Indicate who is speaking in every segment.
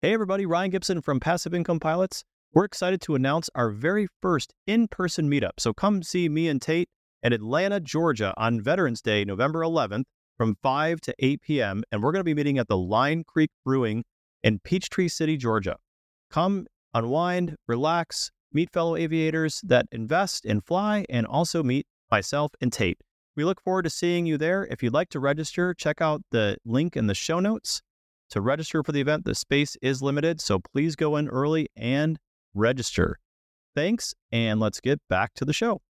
Speaker 1: Hey everybody, Ryan Gibson from Passive Income Pilots. We're excited to announce our very first in-person meetup. So come see me and Tate in Atlanta, Georgia on Veterans Day, November 11th from 5 to 8 p.m. And we're going to be meeting at the Line Creek Brewing in Peachtree City, Georgia. Come unwind, relax, meet fellow aviators that invest and fly, and also meet myself and Tate. We look forward to seeing you there. If you'd like to register, check out the link in the show notes. To register for the event, the space is limited, so please go in early and register. Thanks, and let's get back to the show.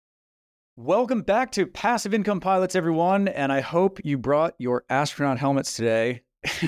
Speaker 2: Welcome back to Passive Income Pilots, everyone, and I hope you brought your astronaut helmets today.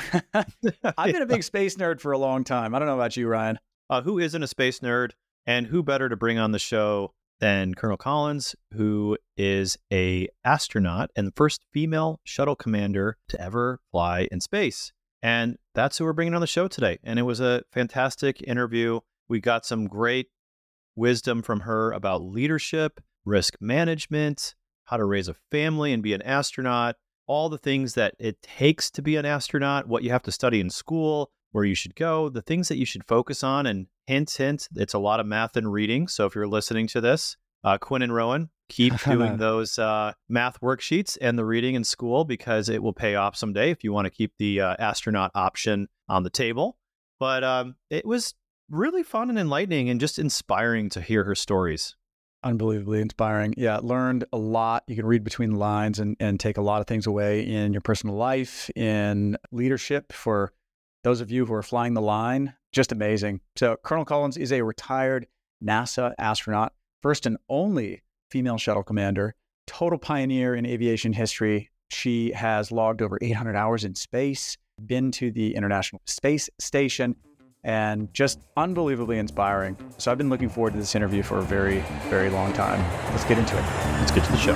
Speaker 2: I've been a big space nerd for a long time. I don't know about you, Ryan.
Speaker 1: Who isn't a space nerd, and who better to bring on the show than Colonel Collins, who is an astronaut and the first female shuttle commander to ever fly in space. And that's who we're bringing on the show today. And it was a fantastic interview. We got some great wisdom from her about leadership, risk management, how to raise a family and be an astronaut, all the things that it takes to be an astronaut, what you have to study in school, where you should go, the things that you should focus on. And hint, it's a lot of math and reading. So if you're listening to this, Quinn and Rowan, keep doing those math worksheets and the reading in school, because it will pay off someday if you want to keep the astronaut option on the table. But it was really fun and enlightening and just inspiring to hear her stories.
Speaker 2: Unbelievably inspiring. Yeah, learned a lot. You can read between the lines and take a lot of things away in your personal life, in leadership for those of you who are flying the line. Just amazing. So Colonel Collins is a retired NASA astronaut, first and only female shuttle commander, total pioneer in aviation history. She has logged over 800 hours in space, been to the International Space Station, and just unbelievably inspiring. So I've been looking forward to this interview for a very, very long time. Let's get into it.
Speaker 1: Let's get to the show.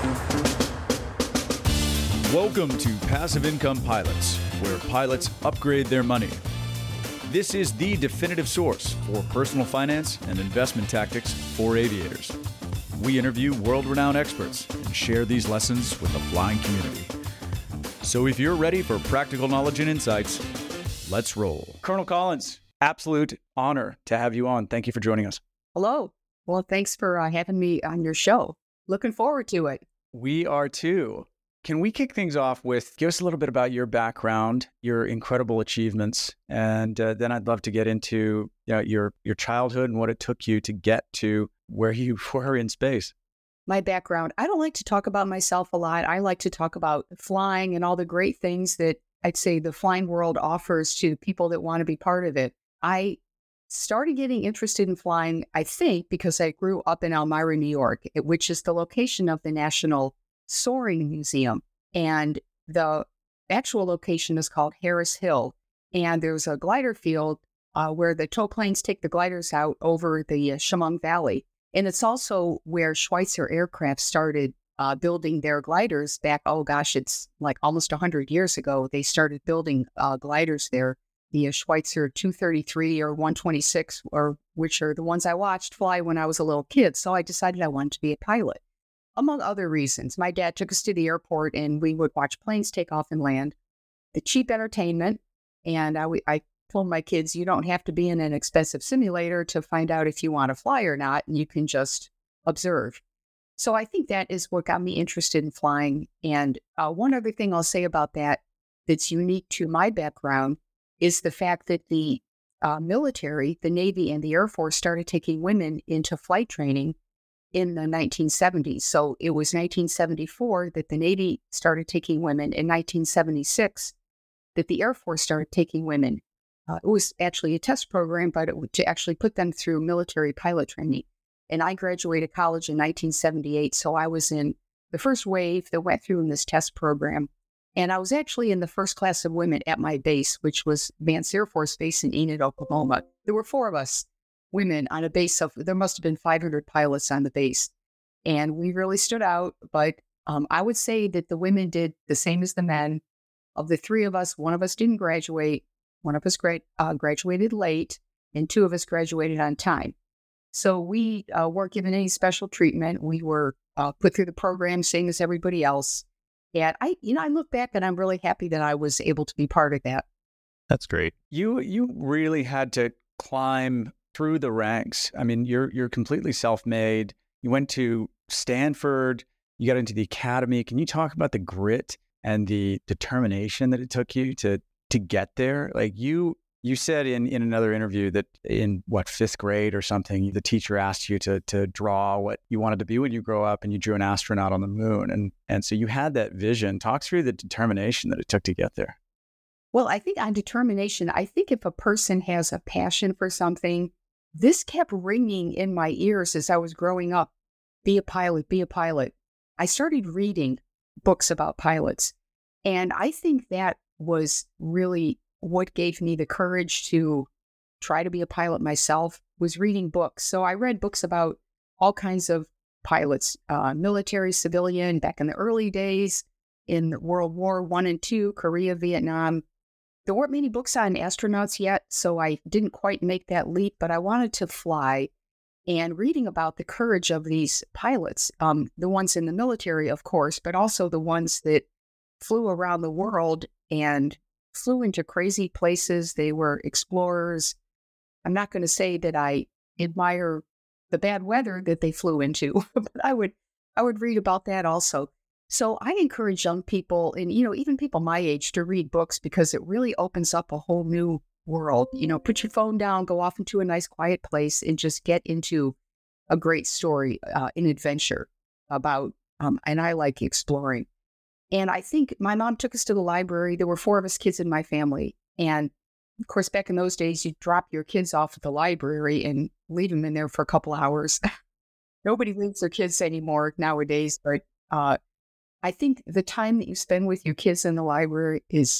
Speaker 3: Welcome to Passive Income Pilots, where pilots upgrade their money. This is the definitive source for personal finance and investment tactics for aviators. We interview world-renowned experts and share these lessons with the flying community. So if you're ready for practical knowledge and insights, let's roll.
Speaker 2: Colonel Collins, absolute honor to have you on. Thank you for joining us.
Speaker 4: Hello. Well, thanks for having me on your show. Looking forward to it.
Speaker 2: We are too. Can we kick things off with, give us a little bit about your background, your incredible achievements, and then I'd love to get into your childhood and what it took you to get to where you were in space.
Speaker 4: My background, I don't like to talk about myself a lot. I like to talk about flying and all the great things that I'd say the flying world offers to people that want to be part of it. I started getting interested in flying, I think, because I grew up in Elmira, New York, which is the location of the National Soaring Museum. And the actual location is called Harris Hill. And there's a glider field where the tow planes take the gliders out over the Chemung Valley. And it's also where Schweitzer Aircraft started building their gliders back, it's like almost 100 years ago. They started building gliders there, the Schweitzer 233 or 126, or which are the ones I watched fly when I was a little kid. So I decided I wanted to be a pilot. Among other reasons, my dad took us to the airport and we would watch planes take off and land, the cheap entertainment. And I told my kids, you don't have to be in an expensive simulator to find out if you want to fly or not. And you can just observe. So I think that is what got me interested in flying. And one other thing I'll say about that that's unique to my background is the fact that the military, the Navy and the Air Force started taking women into flight training in the 1970s. So it was 1974 that the Navy started taking women. In 1976, that the Air Force started taking women. It was actually a test program, but to actually put them through military pilot training. And I graduated college in 1978. So I was in the first wave that went through in this test program. And I was actually in the first class of women at my base, which was Vance Air Force Base in Enid, Oklahoma. There were 4 of us women on a base of, there must have been 500 pilots on the base. And we really stood out. But I would say that the women did the same as the men. Of the 3 of us, 1 of us didn't graduate. 1 of us graduated late, and 2 of us graduated on time. So we weren't given any special treatment. We were put through the program, same as everybody else. And I look back and I'm really happy that I was able to be part of that.
Speaker 1: That's great.
Speaker 2: You really had to climb through the ranks. I mean, you're completely self-made. You went to Stanford, you got into the academy. Can you talk about the grit and the determination that it took you to get there? Like you said in another interview that in fifth grade or something, the teacher asked you to draw what you wanted to be when you grow up, and you drew an astronaut on the moon. And so you had that vision. Talk through the determination that it took to get there.
Speaker 4: Well, I think on determination, I think if a person has a passion for something, this kept ringing in my ears as I was growing up. Be a pilot, be a pilot. I started reading books about pilots. And I think that was really what gave me the courage to try to be a pilot myself, was reading books. So I read books about all kinds of pilots, military, civilian, back in the early days, in World War I and II, Korea, Vietnam. There weren't many books on astronauts yet, so I didn't quite make that leap, but I wanted to fly. And reading about the courage of these pilots, the ones in the military, of course, but also the ones that flew around the world and flew into crazy places. They were explorers. I'm not going to say that I admire the bad weather that they flew into, but I would read about that also. So I encourage young people and, even people my age to read books, because it really opens up a whole new world. Put your phone down, go off into a nice quiet place, and just get into a great story, an adventure about, and I like exploring. And I think my mom took us to the library. There were 4 of us kids in my family. And of course, back in those days, you drop your kids off at the library and leave them in there for a couple hours. Nobody leaves their kids anymore nowadays. But I think the time that you spend with your kids in the library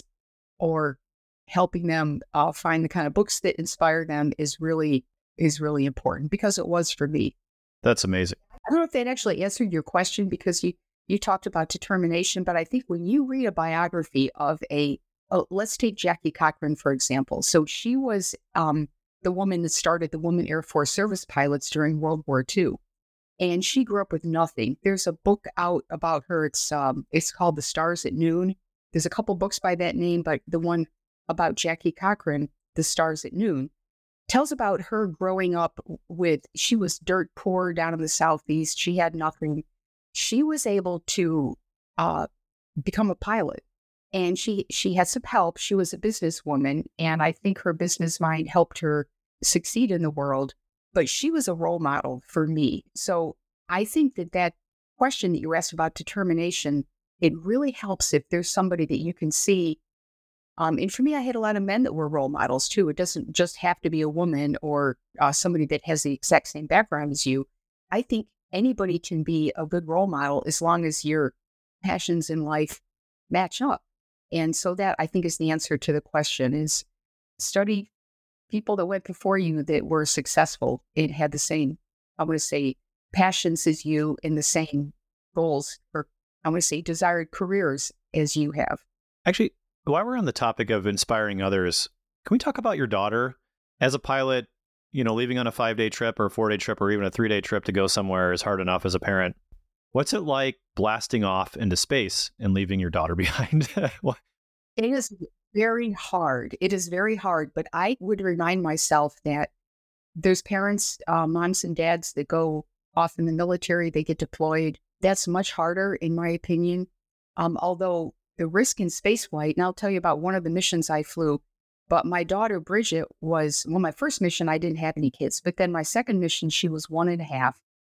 Speaker 4: or helping them find the kind of books that inspire them is really important, because it was for me.
Speaker 1: That's amazing.
Speaker 4: I don't know if that actually answered your question, because you talked about determination, but I think when you read a biography of let's take Jackie Cochran, for example. So she was the woman that started the Women Air Force Service Pilots during World War II. And she grew up with nothing. There's a book out about her. It's called The Stars at Noon. There's a couple books by that name, but the one about Jackie Cochran, The Stars at Noon, tells about her growing up she was dirt poor down in the Southeast. She had nothing. She was able to become a pilot, and she had some help. She was a businesswoman, and I think her business mind helped her succeed in the world. But she was a role model for me. So I think that question that you asked about determination, it really helps if there's somebody that you can see. And for me, I had a lot of men that were role models too. It doesn't just have to be a woman or somebody that has the exact same background as you. I think anybody can be a good role model as long as your passions in life match up. And so that, I think, is the answer to the question, is study people that went before you that were successful and had the same, I want to say, passions as you, and the same goals, or I want to say desired careers as you have.
Speaker 1: Actually, while we're on the topic of inspiring others, can we talk about your daughter? As a pilot, leaving on a 5-day trip or a 4-day trip or even a 3-day trip to go somewhere is hard enough as a parent. What's it like blasting off into space and leaving your daughter behind?
Speaker 4: It is very hard. It is very hard, but I would remind myself that there's parents, moms and dads that go off in the military, they get deployed. That's much harder, in my opinion. Although the risk in spaceflight, and I'll tell you about one of the missions I flew, but my daughter, Bridget, my first mission, I didn't have any kids, but then my second mission, she was 1.5.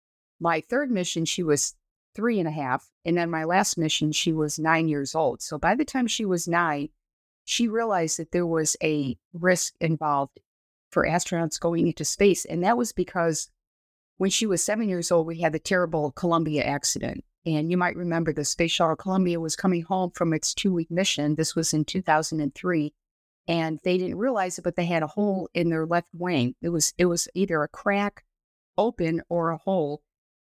Speaker 4: My third mission, she was 3.5. And then my last mission, she was 9 years old. So by the time she was 9, she realized that there was a risk involved for astronauts going into space. And that was because when she was 7 years old, we had the terrible Columbia accident. And you might remember the Space Shuttle Columbia was coming home from its 2-week mission. This was in 2003. And they didn't realize it, but they had a hole in their left wing. It was either a crack open or a hole.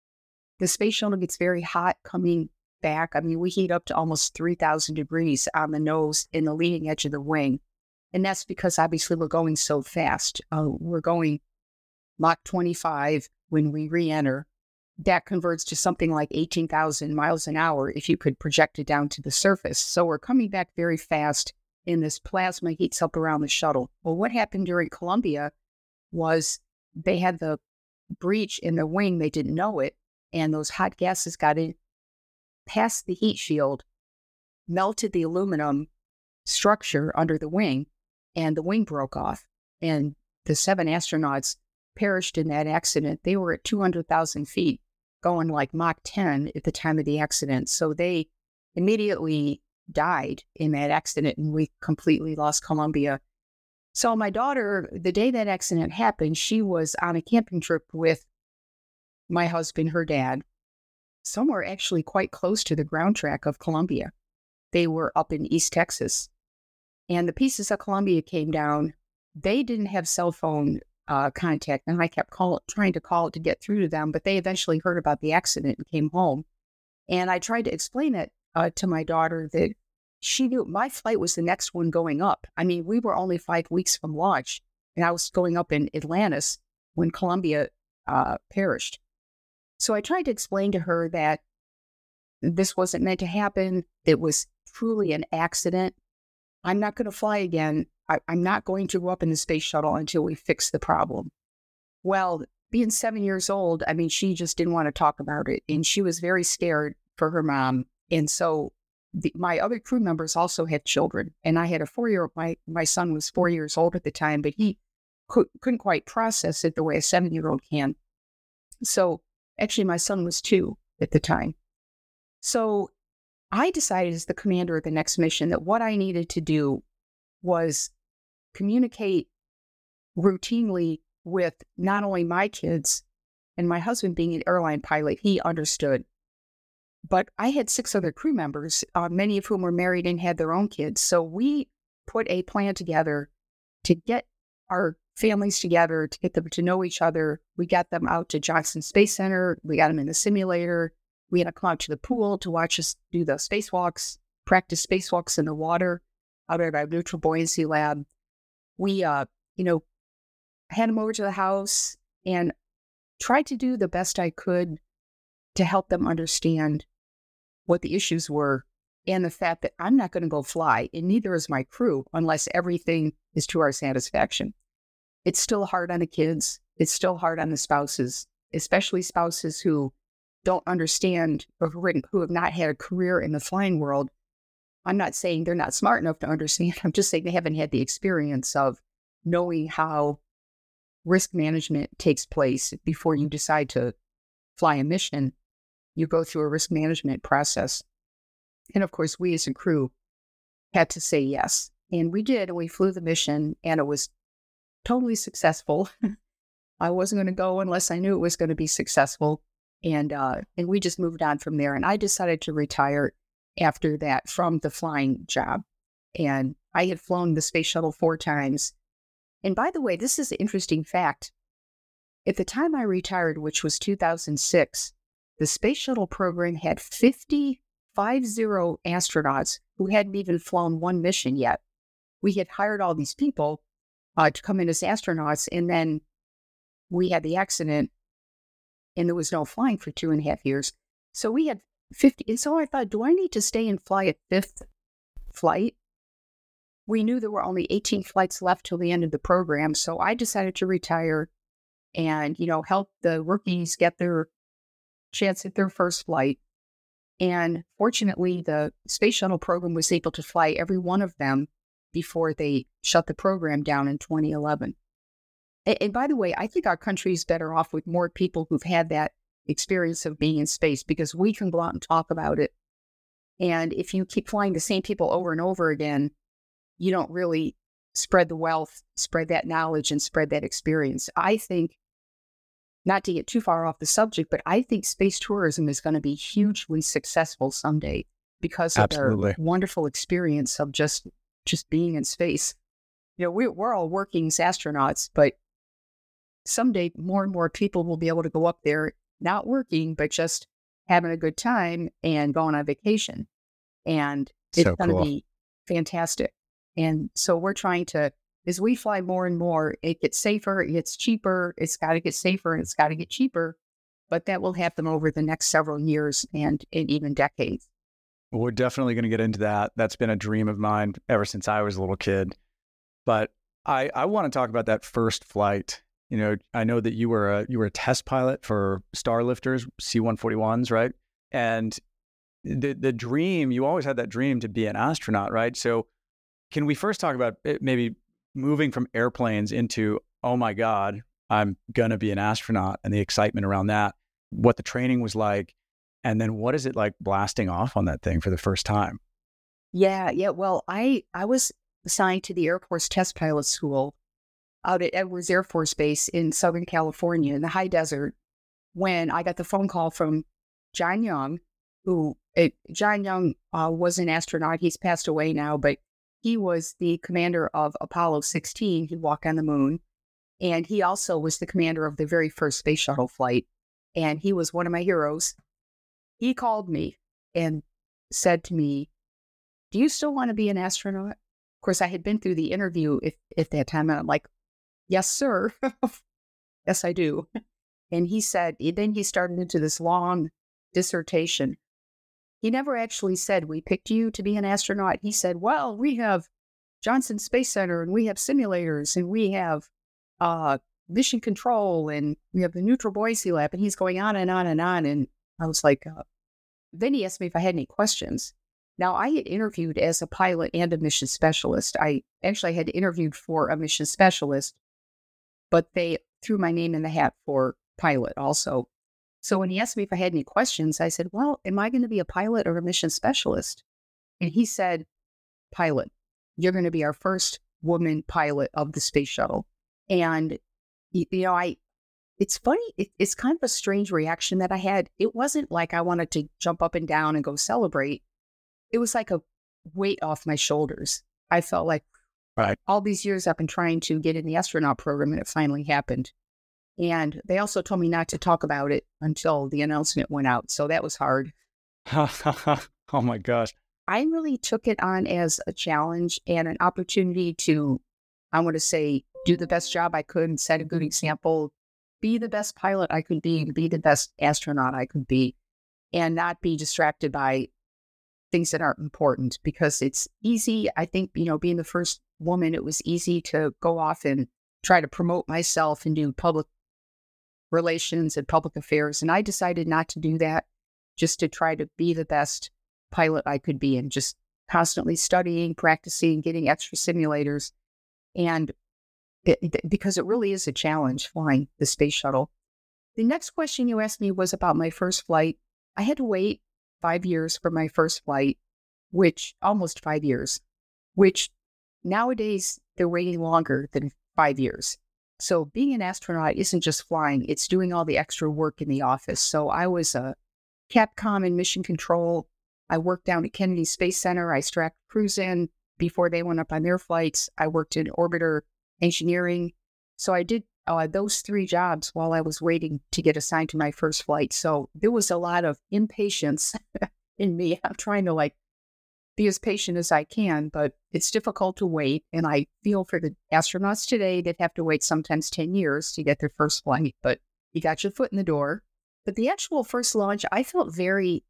Speaker 4: The space shuttle gets very hot coming back. I mean, we heat up to almost 3,000 degrees on the nose in the leading edge of the wing. And that's because obviously we're going so fast. We're going Mach 25 when we re-enter. That converts to something like 18,000 miles an hour if you could project it down to the surface. So we're coming back very fast. and this plasma heats up around the shuttle. Well, what happened during Columbia was they had the breach in the wing. They didn't know it. And those hot gases got in past the heat shield, melted the aluminum structure under the wing, and the wing broke off. And the 7 astronauts perished in that accident. They were at 200,000 feet, going like Mach 10 at the time of the accident. So they immediately died in that accident, and we completely lost Columbia. So my daughter, the day that accident happened, she was on a camping trip with my husband, her dad, somewhere actually quite close to the ground track of Columbia. They were up in East Texas. And the pieces of Columbia came down. They didn't have cell phone contact, and I kept trying to call to get through to them, but they eventually heard about the accident and came home. And I tried to explain it to my daughter that she knew my flight was the next one going up. I mean, we were only 5 weeks from launch, and I was going up in Atlantis when Columbia perished. So I tried to explain to her that this wasn't meant to happen. It was truly an accident. I'm not going to fly again. I'm not going to go up in the space shuttle until we fix the problem. Well, being 7 years old, I mean, she just didn't want to talk about it. And she was very scared for her mom. And so my other crew members also had children. And I had a 4-year-old, my son was 4 years old at the time, but he couldn't quite process it the way a 7-year-old can. So actually, my son was 2 at the time. So I decided as the commander of the next mission that what I needed to do was communicate routinely with not only my kids, and my husband being an airline pilot, he understood. But I had 6 other crew members, many of whom were married and had their own kids. So we put a plan together to get our families together, to get them to know each other. We got them out to Johnson Space Center. We got them in the simulator. We had to come out to the pool to watch us do the spacewalks, practice spacewalks in the water out at our neutral buoyancy lab. We, had them over to the house and tried to do the best I could to help them understand what the issues were and the fact that I'm not going to go fly, and neither is my crew, unless everything is to our satisfaction. It's still hard on the kids. It's still hard on the spouses, especially spouses who don't understand or who have not had a career in the flying world. I'm not saying they're not smart enough to understand. I'm just saying they haven't had the experience of knowing how risk management takes place before you decide to fly a mission. You go through a risk management process. And of course, we as a crew had to say yes. And we did, and we flew the mission, and it was totally successful. I wasn't going to go unless I knew it was going to be successful. And we just moved on from there. And I decided to retire after that from the flying job. And I had flown the space shuttle 4 times. And by the way, this is an interesting fact. At the time I retired, which was 2006, the space shuttle program had 50 astronauts who hadn't even flown one mission yet. We had hired all these people to come in as astronauts, and then we had the accident, and there was no flying for 2.5 years. So we had 50, and so I thought, do I need to stay and fly a 5th flight? We knew there were only 18 flights left till the end of the program, so I decided to retire and, help the rookies get their chance at their first flight. And fortunately, the space shuttle program was able to fly every one of them before they shut the program down in 2011. And by the way, I think our country is better off with more people who've had that experience of being in space, because we can go out and talk about it. And if you keep flying the same people over and over again, you don't really spread the wealth, spread that knowledge, and spread that experience. I think, not to get too far off the subject, but I think space tourism is going to be hugely successful someday because of their wonderful experience of just being in space. We're all working as astronauts, but someday more and more people will be able to go up there, not working, but just having a good time and going on vacation. And it's going to be fantastic. And so we're trying to, as we fly more and more, it gets safer, it gets cheaper, it's got to get safer, and it's got to get cheaper. But that will happen over the next several years and even decades.
Speaker 2: We're definitely going to get into that. That's been a dream of mine ever since I was a little kid. But I want to talk about that first flight. You know, I know that you were a test pilot for Starlifters, C-141s, right? And the dream, you always had that dream to be an astronaut, right? So can we first talk about maybe moving from airplanes into, oh my God, I'm going to be an astronaut, and the excitement around that, what the training was like, and then what is it like blasting off on that thing for the first time?
Speaker 4: Yeah. Well, I was assigned to the Air Force Test Pilot School out at Edwards Air Force Base in Southern California in the high desert when I got the phone call from John Young, John Young was an astronaut. He's passed away now, but he was the commander of Apollo 16. He walked on the moon. And he also was the commander of the very first space shuttle flight. And he was one of my heroes. He called me and said to me, "Do you still want to be an astronaut?" Of course, I had been through the interview at that time. And I'm like, "Yes, sir." "Yes, I do." And he said, then he started into this long dissertation. He never actually said, "We picked you to be an astronaut." He said, "Well, we have Johnson Space Center, and we have simulators, and we have mission control, and we have the neutral buoyancy lab." And he's going on and on and on. And I was like, then he asked me if I had any questions. Now, I had interviewed as a pilot and a mission specialist. I actually had interviewed for a mission specialist, but they threw my name in the hat for pilot also. So when he asked me if I had any questions, I said, "Well, am I going to be a pilot or a mission specialist?" And he said, "Pilot. You're going to be our first woman pilot of the space shuttle." And, it's funny. It's kind of a strange reaction that I had. It wasn't like I wanted to jump up and down and go celebrate. It was like a weight off my shoulders. I felt like all these years I've been trying to get in the astronaut program, and it finally happened. And they also told me not to talk about it until the announcement went out. So that was hard.
Speaker 2: Oh my gosh.
Speaker 4: I really took it on as a challenge and an opportunity to, I want to say, do the best job I could and set a good example, be the best pilot I could be the best astronaut I could be, and not be distracted by things that aren't important, because it's easy. I think, being the first woman, it was easy to go off and try to promote myself and do public relations and public affairs. And I decided not to do that, just to try to be the best pilot I could be, and just constantly studying, practicing, getting extra simulators. And because it really is a challenge flying the space shuttle. The next question you asked me was about my first flight. I had to wait 5 years for my first flight, almost 5 years, which nowadays they're waiting longer than 5 years. So being an astronaut isn't just flying, it's doing all the extra work in the office. So I was a Capcom in mission control. I worked down at Kennedy Space Center. I strapped crews in before they went up on their flights. I worked in orbiter engineering. So I did those 3 jobs while I was waiting to get assigned to my first flight. So there was a lot of impatience in me. I'm trying to be as patient as I can, but it's difficult to wait. And I feel for the astronauts today that have to wait sometimes 10 years to get their first flight, but you got your foot in the door. But the actual first launch, I felt very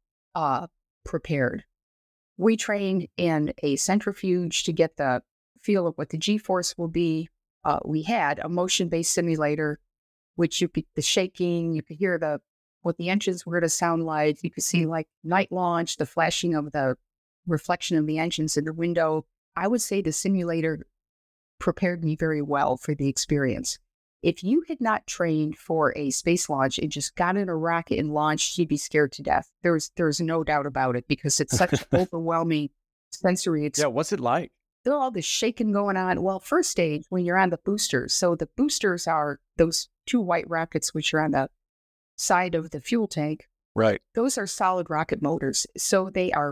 Speaker 4: prepared. We trained in a centrifuge to get the feel of what the G-force will be. We had a motion-based simulator, which the shaking, you could hear what the engines were to sound like. You could see night launch, the flashing of the reflection of the engines in the window. I would say the simulator prepared me very well for the experience. If you had not trained for a space launch and just got in a rocket and launched, you'd be scared to death. There's no doubt about it, because it's such an overwhelming sensory experience.
Speaker 2: Yeah, what's it like?
Speaker 4: There's all this shaking going on. Well, first stage, when you're on the boosters. So the boosters are those 2 white rockets, which are on the side of the fuel tank.
Speaker 2: Right.
Speaker 4: Those are solid rocket motors. So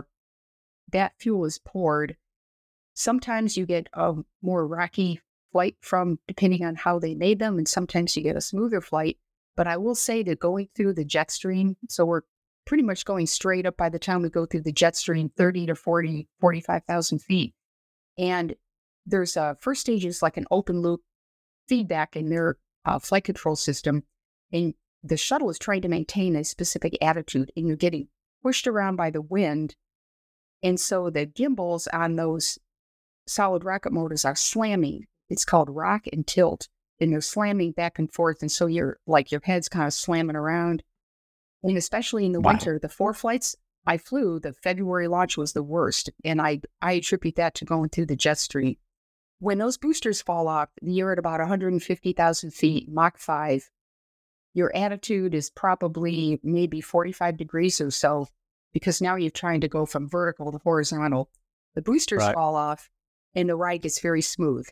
Speaker 4: that fuel is poured. Sometimes you get a more rocky flight depending on how they made them, and sometimes you get a smoother flight. But I will say that going through the jet stream, so we're pretty much going straight up by the time we go through the jet stream, 30 to 40, 45,000 feet. And there's first stage is like an open loop feedback in their flight control system. And the shuttle is trying to maintain a specific attitude, and you're getting pushed around by the wind And so the gimbals on those solid rocket motors are slamming. It's called rock and tilt. And they're slamming back and forth. And so your head's kind of slamming around. And especially in the winter, the 4 flights I flew, the February launch was the worst. And I attribute that to going through the jet stream. When those boosters fall off, you're at about 150,000 feet, Mach 5. Your attitude is probably maybe 45 degrees or so, because now you're trying to go from vertical to horizontal. The boosters fall off, and the ride gets very smooth.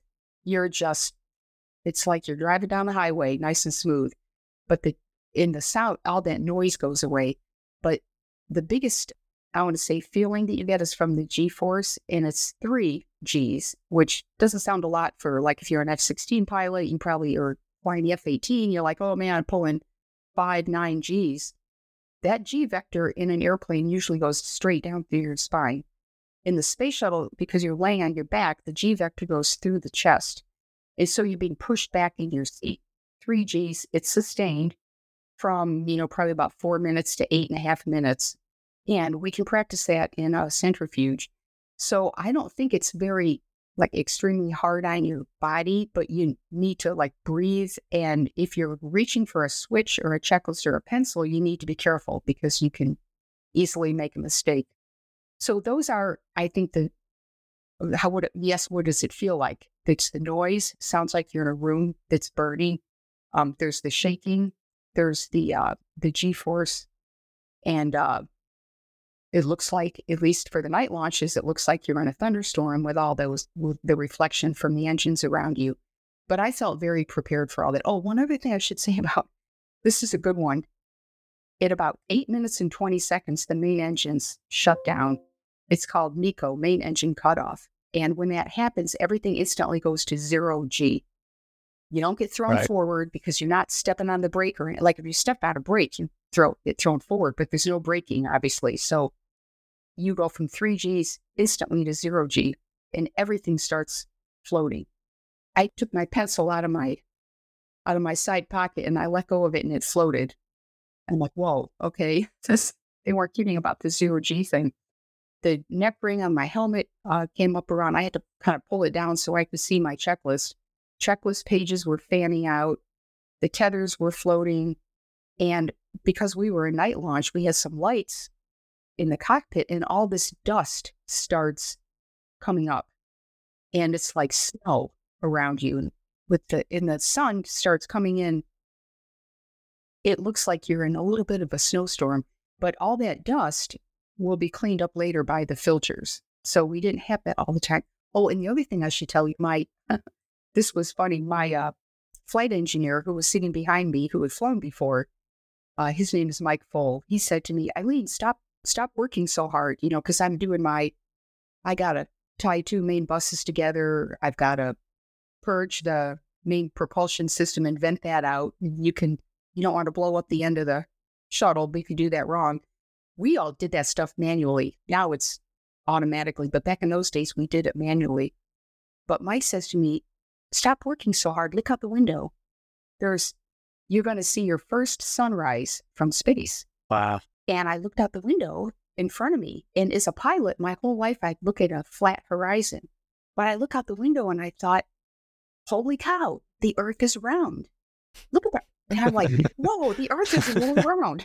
Speaker 4: It's like you're driving down the highway, nice and smooth. But in the south, all that noise goes away. But the biggest, I want to say, feeling that you get is from the G-force, and it's 3 Gs, which doesn't sound a lot for, like, if you're an F-16 pilot, you probably are flying the F-18, you're like, oh man, I'm pulling 5, 9 Gs. That G vector in an airplane usually goes straight down through your spine. In the space shuttle, because you're laying on your back, the G vector goes through the chest. And so you're being pushed back in your seat. 3 Gs, it's sustained from, probably about 4 minutes to 8.5 minutes. And we can practice that in a centrifuge. So I don't think it's very, extremely hard on your body, but you need to, breathe. And if you're reaching for a switch or a checklist or a pencil, you need to be careful because you can easily make a mistake. So those are, I think, what does it feel like? It's the noise. Sounds like you're in a room that's burning. There's the shaking. There's the G-force. And it looks like, at least for the night launches, it looks like you're in a thunderstorm with the reflection from the engines around you. But I felt very prepared for all that. Oh, one other thing I should say about this is a good one. At about 8 minutes and 20 seconds, the main engines shut down. It's called MECO, main engine cutoff. And when that happens, everything instantly goes to 0 G. You don't get thrown forward because you're not stepping on the brake, or if you step out of brake, you get thrown forward, but there's no braking, obviously. So you go from 3 Gs instantly to 0 G, and everything starts floating. I took my pencil out of my side pocket and I let go of it, and it floated. I'm like, whoa, okay. They weren't kidding about the 0 G thing. The neck ring on my helmet came up around. I had to kind of pull it down so I could see my checklist. Checklist pages were fanning out. The tethers were floating. And because we were a night launch, we had some lights in the cockpit, and all this dust starts coming up. And it's like snow around you. And the sun starts coming in. It looks like you're in a little bit of a snowstorm, but all that dust will be cleaned up later by the filters. So we didn't have that all the time. Oh, and the other thing I should tell you, this was funny. My flight engineer who was sitting behind me, who had flown before, his name is Mike Foll. He said to me, Eileen, stop working so hard, because I'm doing I got to tie 2 main buses together. I've got to purge the main propulsion system and vent that out. You don't want to blow up the end of the shuttle, but if you do that wrong. We all did that stuff manually. Now it's automatically, but back in those days, we did it manually. But Mike says to me, stop working so hard. Look out the window. You're going to see your first sunrise from space.
Speaker 2: Wow.
Speaker 4: And I looked out the window in front of me. And as a pilot, my whole life, I'd look at a flat horizon. But I look out the window and I thought, holy cow, the Earth is round. Look at that. And I'm like, whoa, the Earth is really round.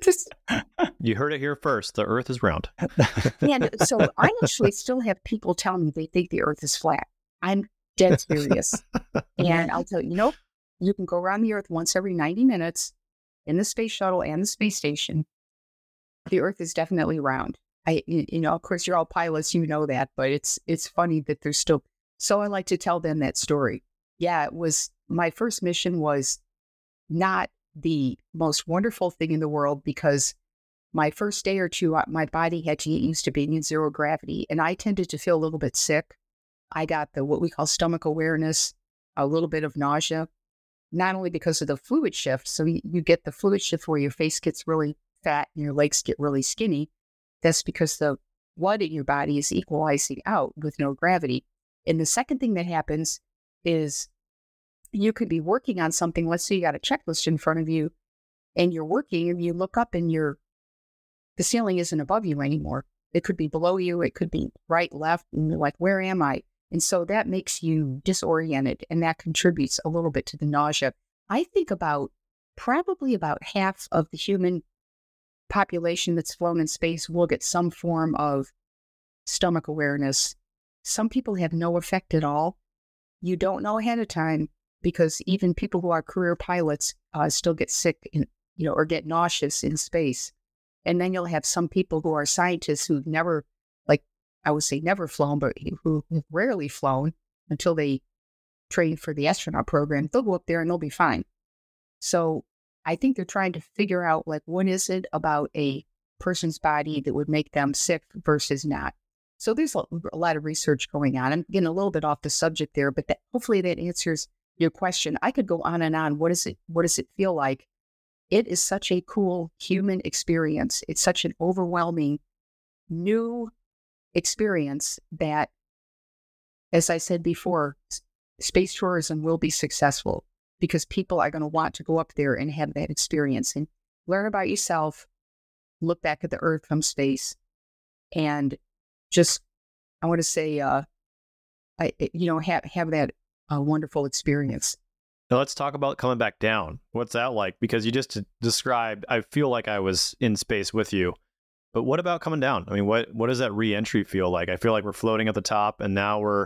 Speaker 1: You heard it here first. The Earth is round.
Speaker 4: And so I actually still have people tell me they think the Earth is flat. I'm dead serious. And I'll tell you, nope, you can go around the Earth once every 90 minutes in the space shuttle and the space station. The Earth is definitely round. Of course, you're all pilots, you know that, but it's funny that there's still. So I like to tell them that story. Yeah, it was my first mission was not the most wonderful thing in the world, because my first day or two, my body had to get used to being in 0 gravity, and I tended to feel a little bit sick. I got what we call stomach awareness, a little bit of nausea, not only because of the fluid shift. So you get the fluid shift where your face gets really fat and your legs get really skinny. That's because the blood in your body is equalizing out with no gravity. And the second thing that happens is you could be working on something. Let's say you got a checklist in front of you and you're working, and you look up and the ceiling isn't above you anymore. It could be below you. It could be right, left. And you're like, where am I? And so that makes you disoriented, and that contributes a little bit to the nausea. I think probably about half of the human population that's flown in space will get some form of stomach awareness. Some people have no effect at all. You don't know ahead of time, because even people who are career pilots still get sick or get nauseous in space. And then you'll have some people who are scientists who've never, I would say never flown, but who have rarely flown until they train for the astronaut program. They'll go up there and they'll be fine. So I think they're trying to figure out, what is it about a person's body that would make them sick versus not. So there's a lot of research going on. I'm getting a little bit off the subject there, but hopefully that answers your question. I could go on and on. What does it feel like? It is such a cool human experience. It's such an overwhelming new experience that, as I said before, space tourism will be successful because people are going to want to go up there and have that experience and learn about yourself, look back at the Earth from space, and just, I want to say, have that wonderful experience.
Speaker 1: Now let's talk about coming back down. What's that like? Because you just described, I feel like I was in space with you. But what about coming down? I mean, what does that re-entry feel like? I feel like we're floating at the top, and now we're,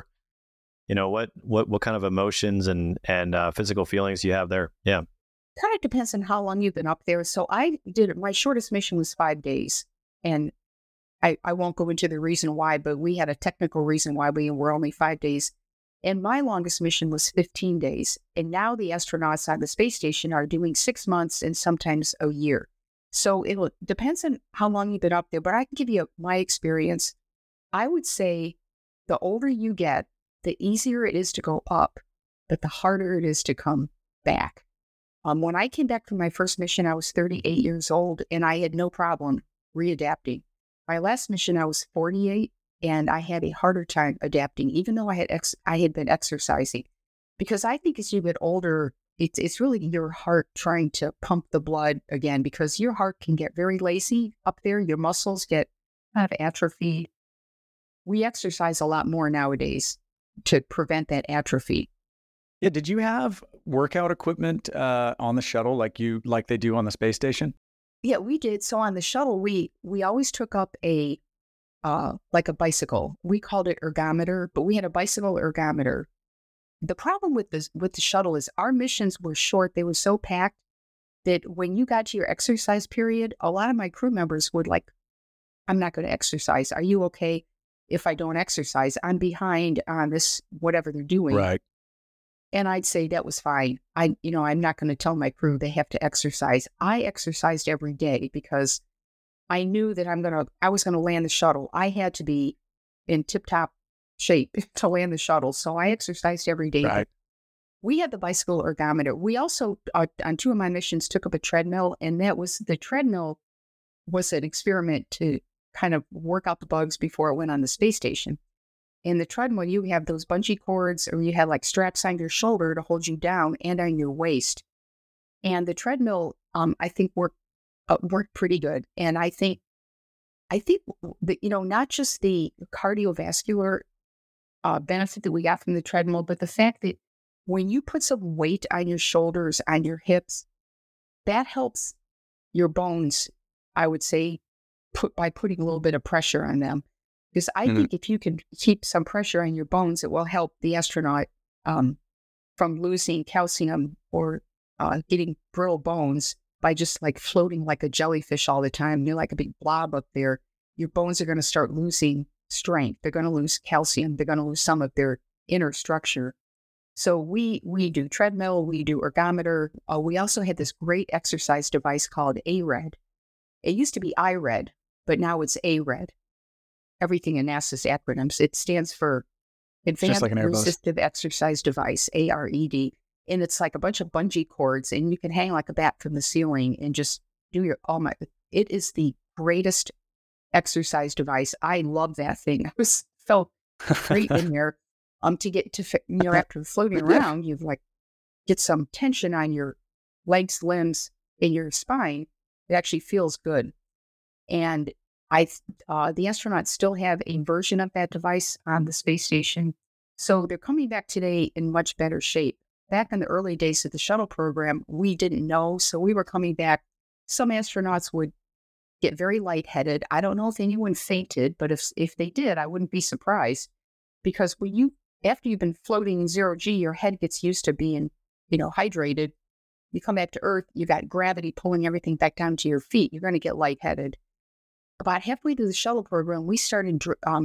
Speaker 1: what kind of emotions and physical feelings do you have there? Yeah.
Speaker 4: Kind of depends on how long you've been up there. So my shortest mission was 5 days. And I won't go into the reason why, but we had a technical reason why we were only 5 days. And my longest mission was 15 days. And now the astronauts on the space station are doing 6 months and sometimes a year. So it depends on how long you've been up there, but I can give you my experience. I would say the older you get, the easier it is to go up, but the harder it is to come back. When I came back from my first mission, I was 38 years old, and I had no problem readapting. My last mission, I was 48, and I had a harder time adapting, even though I had been exercising. Because I think as you get older, it's really your heart trying to pump the blood again, because your heart can get very lazy up there. Your muscles get kind of atrophied. We exercise a lot more nowadays to prevent that atrophy.
Speaker 2: Yeah. Did you have workout equipment on the shuttle like they do on the space station?
Speaker 4: Yeah, we did. So on the shuttle, we always took up a bicycle. We called it ergometer, but we had a bicycle ergometer. The problem with the shuttle is our missions were short. They were so packed that when you got to your exercise period, a lot of my crew members would I'm not going to exercise. Are you okay if I don't exercise? I'm behind on this, whatever they're doing.
Speaker 2: Right.
Speaker 4: And I'd say that was fine. I'm not going to tell my crew they have to exercise. I exercised every day because I knew that I was going to land the shuttle. I had to be in tip-top shape to land the shuttle. So I exercised every day.
Speaker 2: Right.
Speaker 4: We had the bicycle ergometer. We also, on 2 of my missions, took up a treadmill, and the treadmill was an experiment to kind of work out the bugs before it went on the space station. In the treadmill, you have those bungee cords, or you had straps on your shoulder to hold you down and on your waist. And the treadmill, I think worked pretty good. And I think that, not just the cardiovascular benefit that we got from the treadmill, but the fact that when you put some weight on your shoulders, on your hips, that helps your bones, I would say, by putting a little bit of pressure on them. Because I think if you can keep some pressure on your bones, it will help the astronaut from losing calcium or getting brittle bones by just floating like a jellyfish all the time. You're like a big blob up there. Your bones are going to start losing strength. They're going to lose calcium. They're going to lose some of their inner structure. So we do treadmill, we do ergometer. We also had this great exercise device called ARED. It used to be IRED, but now it's ARED. Everything in NASA's acronyms. It stands for Advanced Resistive Exercise Device, ARED. And it's like a bunch of bungee cords, and you can hang like a bat from the ceiling and just do it is the greatest exercise device. I love that thing. I felt great in there. To get to, after floating around, you get some tension on your legs, limbs, and your spine. It actually feels good. And The astronauts still have a version of that device on the space station. So they're coming back today in much better shape. Back in the early days of the shuttle program, we didn't know. So we were coming back. Some astronauts would get very lightheaded. I don't know if anyone fainted, but if they did, I wouldn't be surprised. Because after you've been floating in 0G, your head gets used to being, hydrated. You come back to Earth, you got gravity pulling everything back down to your feet. You're going to get lightheaded. About halfway through the shuttle program, we started,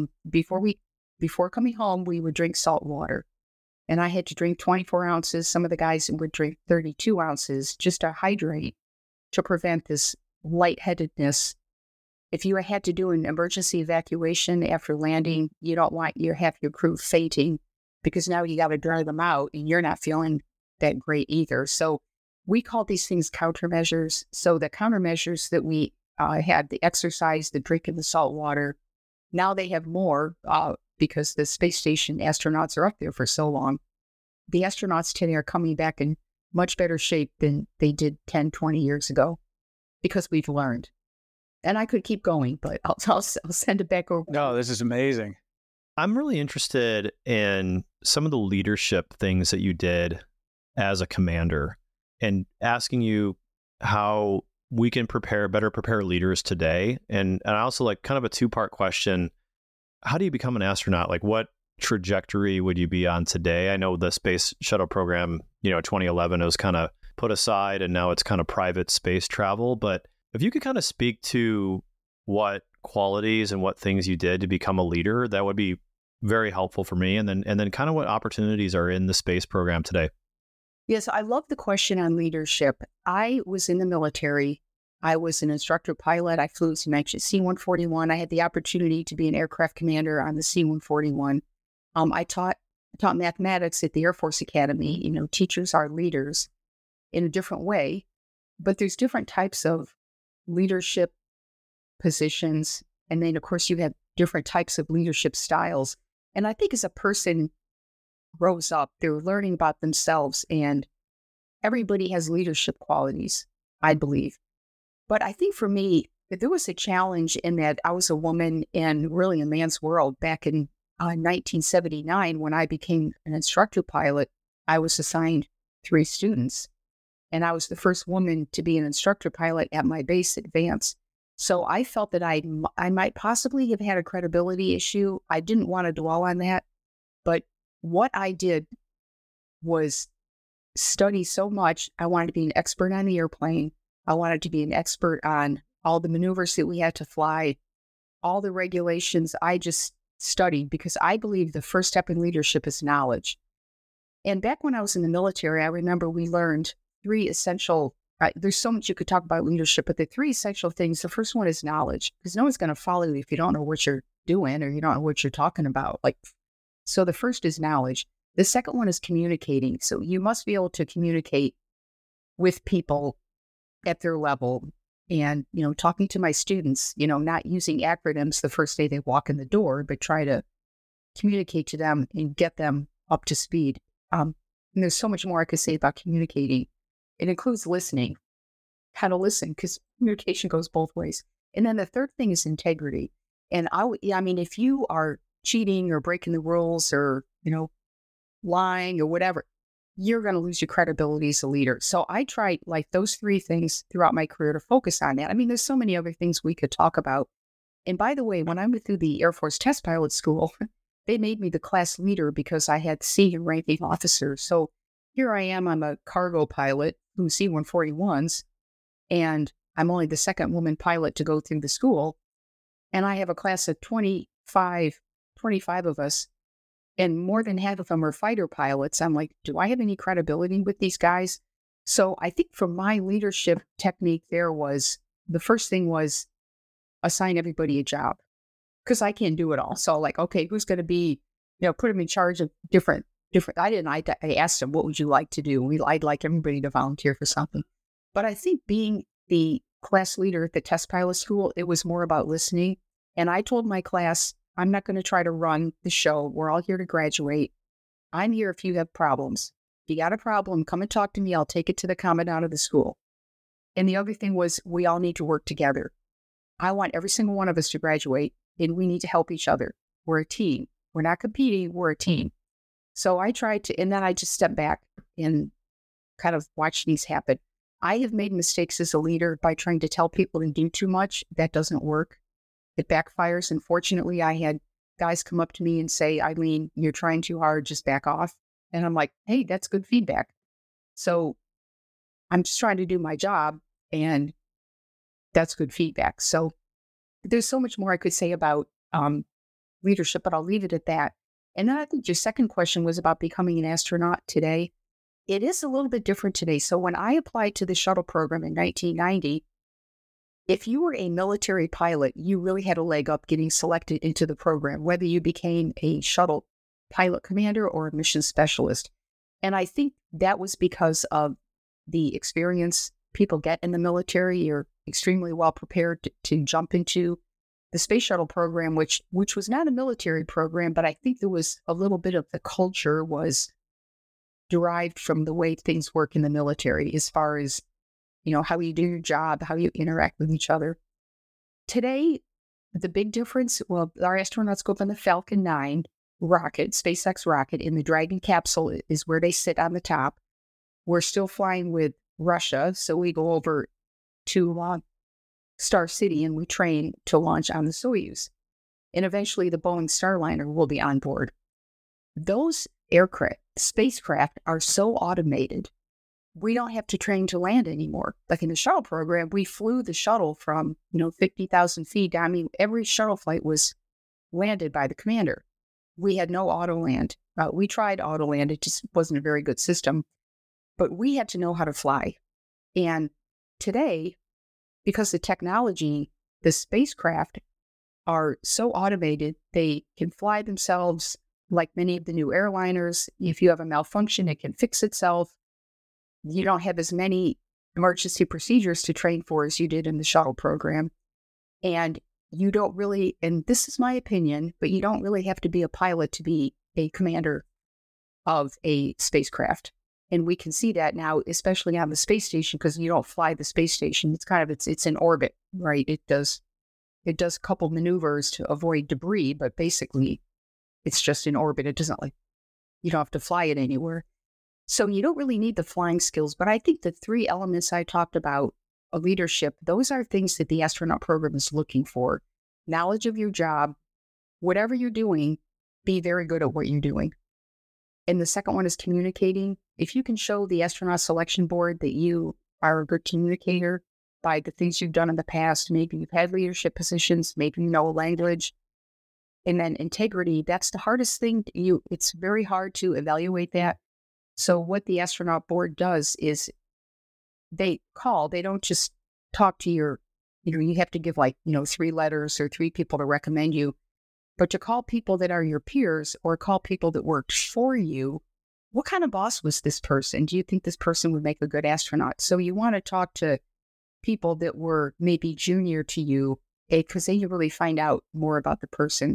Speaker 4: before coming home, we would drink salt water. And I had to drink 24 ounces. Some of the guys would drink 32 ounces just to hydrate, to prevent this lightheadedness. If you had to do an emergency evacuation after landing, you don't want half your crew fainting, because now you got to dry them out and you're not feeling that great either. So we call these things countermeasures. So the countermeasures that we had, the exercise, the drinking the salt water, now they have more because the space station astronauts are up there for so long. The astronauts today are coming back in much better shape than they did 10, 20 years ago, because we've learned. And I could keep going, but I'll send it back over.
Speaker 2: No, this is amazing.
Speaker 1: I'm really interested in some of the leadership things that you did as a commander, and asking you how we can better prepare leaders today. And I also like kind of a two-part question. How do you become an astronaut? Like, what trajectory would you be on today? I know the space shuttle program, 2011, it was kind of put aside and now it's kind of private space travel. But if you could kind of speak to what qualities and what things you did to become a leader, that would be very helpful for me. And then kind of what opportunities are in the space program today.
Speaker 4: Yes, I love the question on leadership. I was in the military. I was an instructor pilot. I flew, as you mentioned, C-141. I had the opportunity to be an aircraft commander on the C-141. I taught mathematics at the Air Force Academy. Teachers are leaders in a different way, but there's different types of leadership positions. And then, of course, you have different types of leadership styles. And I think as a person grows up, they're learning about themselves, and everybody has leadership qualities, I believe. But I think for me, there was a challenge in that I was a woman in really a man's world. Back in 1979, when I became an instructor pilot, I was assigned 3 students, and I was the first woman to be an instructor pilot at my base at Vance. So I felt that I might possibly have had a credibility issue. I didn't want to dwell on that, but what I did was study so much. I wanted to be an expert on the airplane. I wanted to be an expert on all the maneuvers that we had to fly, all the regulations. I just studied, because I believe the first step in leadership is knowledge. And back when I was in the military, I remember we learned 3 essential, there's so much you could talk about leadership, but the 3 essential things, the first one is knowledge, because no one's going to follow you if you don't know what you're doing or you don't know what you're talking about. So the first is knowledge. The second one is communicating. So you must be able to communicate with people at their level. And, talking to my students, not using acronyms the first day they walk in the door, but try to communicate to them and get them up to speed. And there's so much more I could say about communicating. It includes listening, how to listen, because communication goes both ways. And then the third thing is integrity. And if you are cheating or breaking the rules or, lying or whatever, you're going to lose your credibility as a leader. So I tried those 3 things throughout my career to focus on that. There's so many other things we could talk about. And by the way, when I went through the Air Force Test Pilot School, they made me the class leader because I had senior ranking officers. So here I am, I'm a cargo pilot who C-141s, and I'm only the second woman pilot to go through the school. And I have a class of 25 of us, and more than half of them are fighter pilots. I'm like, do I have any credibility with these guys? So I think for my leadership technique there was, the first thing was assign everybody a job, because I can't do it all. So okay, who's going to be, put them in charge of different, I asked them, what would you like to do? I'd like everybody to volunteer for something. But I think being the class leader at the test pilot school, it was more about listening. And I told my class, I'm not going to try to run the show. We're all here to graduate. I'm here if you have problems. If you got a problem, come and talk to me. I'll take it to the commandant of the school. And the other thing was, we all need to work together. I want every single one of us to graduate, and we need to help each other. We're a team. We're not competing. We're a team. So I tried to, and then I just stepped back and kind of watched these happen. I have made mistakes as a leader by trying to tell people to do too much. That doesn't work. It backfires. And fortunately, I had guys come up to me and say, Eileen, you're trying too hard, just back off. And I'm like, hey, that's good feedback. So I'm just trying to do my job, and that's good feedback. So there's so much more I could say about leadership, but I'll leave it at that. And then I think your second question was about becoming an astronaut today. It is a little bit different today. So when I applied to the shuttle program in 1990, if you were a military pilot, you really had a leg up getting selected into the program, whether you became a shuttle pilot commander or a mission specialist. And I think that was because of the experience people get in the military. You're extremely well prepared to jump into the space shuttle program, which was not a military program, but I think there was a little bit of the culture was derived from the way things work in the military as far as, how you do your job, how you interact with each other. Today, the big difference, well, our astronauts go up on the Falcon 9 rocket, SpaceX rocket, and the Dragon capsule is where they sit on the top. We're still flying with Russia, so we go over to Star City and we train to launch on the Soyuz. And eventually the Boeing Starliner will be on board. Those spacecraft are so automated, we don't have to train to land anymore. Like in the shuttle program, we flew the shuttle from, 50,000 feet down. I mean, every shuttle flight was landed by the commander. We had no auto land. We tried auto land. It just wasn't a very good system. But we had to know how to fly. And today, because the technology, the spacecraft are so automated, they can fly themselves like many of the new airliners. If you have a malfunction, it can fix itself. You don't have as many emergency procedures to train for as you did in the shuttle program. And you don't really, and this is my opinion, but you don't really have to be a pilot to be a commander of a spacecraft. And we can see that now, especially on the space station, because you don't fly the space station. It's in orbit, right? It does a couple maneuvers to avoid debris, but basically it's just in orbit. It doesn't you don't have to fly it anywhere. So you don't really need the flying skills. But I think the three elements I talked about, leadership, those are things that the astronaut program is looking for. Knowledge of your job, whatever you're doing, be very good at what you're doing. And the second one is communicating. If you can show the astronaut selection board that you are a good communicator by the things you've done in the past, maybe you've had leadership positions, maybe you know a language, and then integrity, that's the hardest thing. It's very hard to evaluate that. So what the astronaut board does is they don't just talk to you have to give 3 letters or 3 people to recommend you. But to call people that are your peers or call people that worked for you, what kind of boss was this person? Do you think this person would make a good astronaut? So you want to talk to people that were maybe junior to you, because then you really find out more about the person.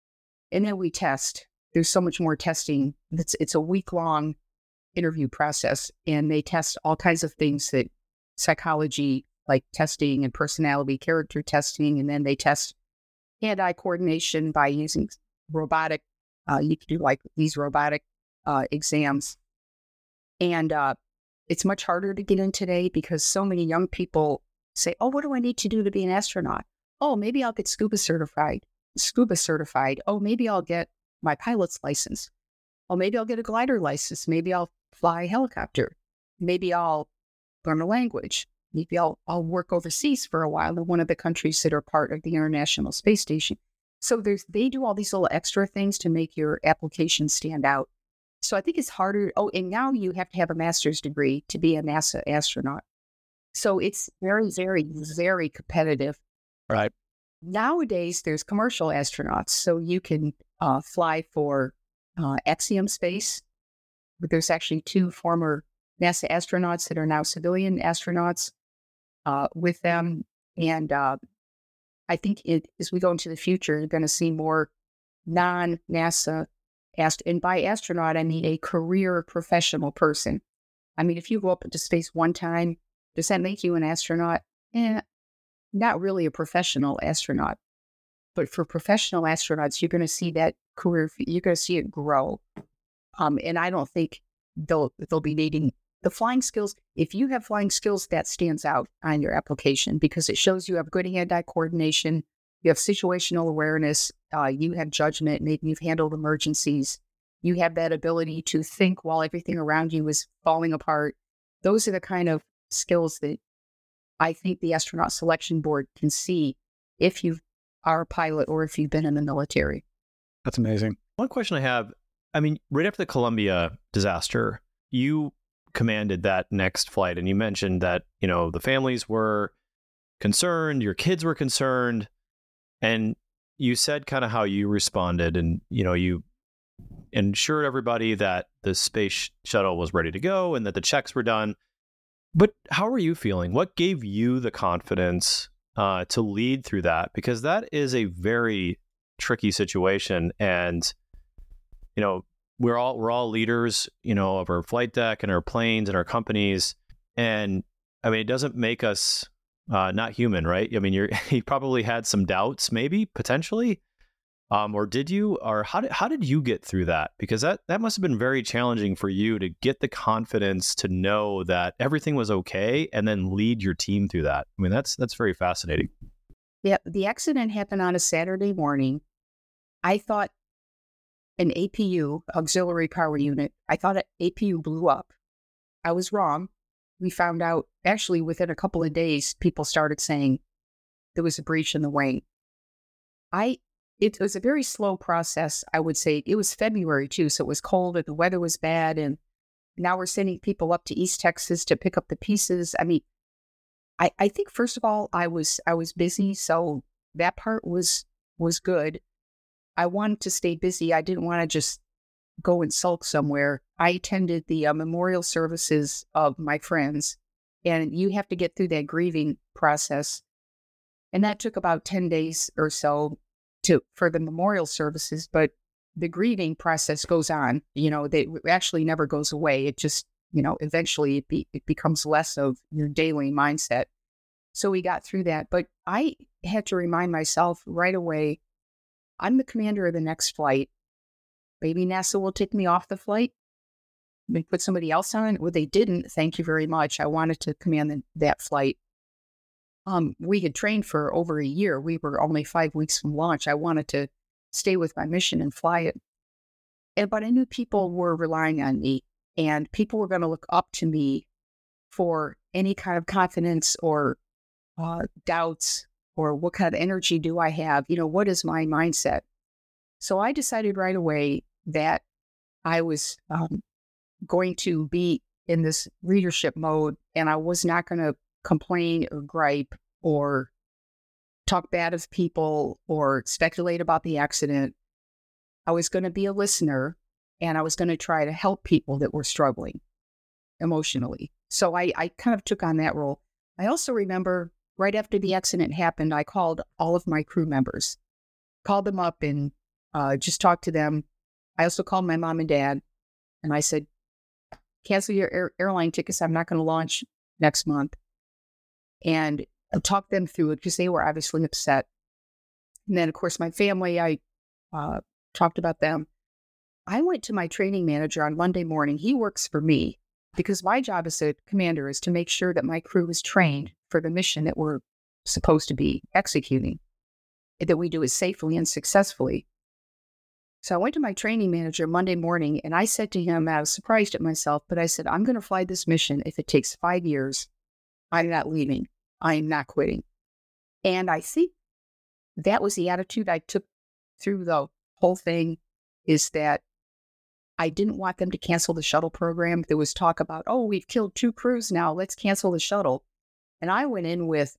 Speaker 4: And then we test. There's so much more testing. It's a week-long interview process, and they test all kinds of things that psychology, like testing and personality, character testing, and then they test hand-eye coordination by using robotic, you can do these robotic exams. And it's much harder to get in today because so many young people say, oh, what do I need to do to be an astronaut? Oh, maybe I'll get scuba certified. Oh, maybe I'll get my pilot's license. Oh, maybe I'll get a glider license. Maybe I'll fly a helicopter. Maybe I'll learn a language. Maybe I'll work overseas for a while in one of the countries that are part of the International Space Station. So they do all these little extra things to make your application stand out. So I think it's harder. Oh, and now you have to have a master's degree to be a NASA astronaut. So it's very, very, very competitive.
Speaker 2: Right.
Speaker 4: Nowadays, there's commercial astronauts. So you can fly for Axiom Space. But there's actually 2 former NASA astronauts that are now civilian astronauts with them. And I think as we go into the future, you're going to see more non-NASA and by astronaut, I mean a career professional person. I mean, if you go up into space one time, does that make you an astronaut? not really a professional astronaut, but for professional astronauts, you're going to see that career, you're going to see it grow. And I don't think they'll be needing the flying skills. If you have flying skills, that stands out on your application because it shows you have good hand-eye coordination, you have situational awareness, you have judgment, maybe you've handled emergencies, you have that ability to think while everything around you is falling apart. Those are the kind of skills that I think the astronaut selection board can see if you are a pilot or if you've been in the military.
Speaker 2: That's amazing.
Speaker 1: One question I have, I mean, right after the Columbia disaster, you commanded that next flight and you mentioned that, you know, the families were concerned, your kids were concerned, and you said kind of how you responded and, you know, you ensured everybody that the space shuttle was ready to go and that the checks were done. But how are you feeling? What gave you the confidence to lead through that? Because that is a very tricky situation. And, you know, we're all leaders, you know, of our flight deck and our planes and our companies. And I mean, it doesn't make us not human, right? I mean, you probably had some doubts, maybe potentially, or did you? Or how did you get through that? Because that must have been very challenging for you to get the confidence to know that everything was okay, and then lead your team through that. I mean, that's very fascinating.
Speaker 4: Yeah, the accident happened on a Saturday morning. I thought an APU, auxiliary power unit, I thought an APU blew up. I was wrong. We found out, actually, within a couple of days, people started saying there was a breach in the wing. It was a very slow process, I would say. It was February, too, so it was cold and the weather was bad. And now we're sending people up to East Texas to pick up the pieces. I mean, I think, first of all, I was busy, so that part was good. I wanted to stay busy. I didn't want to just go and sulk somewhere. I attended the memorial services of my friends, and you have to get through that grieving process. And that took about 10 days or so for the memorial services, but the grieving process goes on. You know, it actually never goes away. It just, you know, eventually it becomes less of your daily mindset. So we got through that, but I had to remind myself right away, I'm the commander of the next flight. Maybe NASA will take me off the flight. They put somebody else on it. Well, they didn't. Thank you very much. I wanted to command that flight. We had trained for over a year. We were only 5 weeks from launch. I wanted to stay with my mission and fly it. But I knew people were relying on me, and people were going to look up to me for any kind of confidence or doubts, or what kind of energy do I have? You know, what is my mindset? So I decided right away that I was going to be in this leadership mode, and I was not going to complain or gripe or talk bad of people or speculate about the accident. I was going to be a listener, and I was going to try to help people that were struggling emotionally. So I kind of took on that role. I also remember right after the accident happened, I called all of my crew members, called them up and just talked to them. I also called my mom and dad, and I said, cancel your airline tickets. I'm not going to launch next month. And I talked them through it because they were obviously upset. And then, of course, my family, I talked about them. I went to my training manager on Monday morning. He works for me because my job as a commander is to make sure that my crew is trained for the mission that we're supposed to be executing, that we do it safely and successfully. So I went to my training manager Monday morning, and I said to him, I was surprised at myself, but I said, I'm going to fly this mission. If it takes 5 years, I'm not leaving. I am not quitting. And I think that was the attitude I took through the whole thing, is that I didn't want them to cancel the shuttle program. There was talk about, oh, we've killed 2 crews now, let's cancel the shuttle. And I went in with,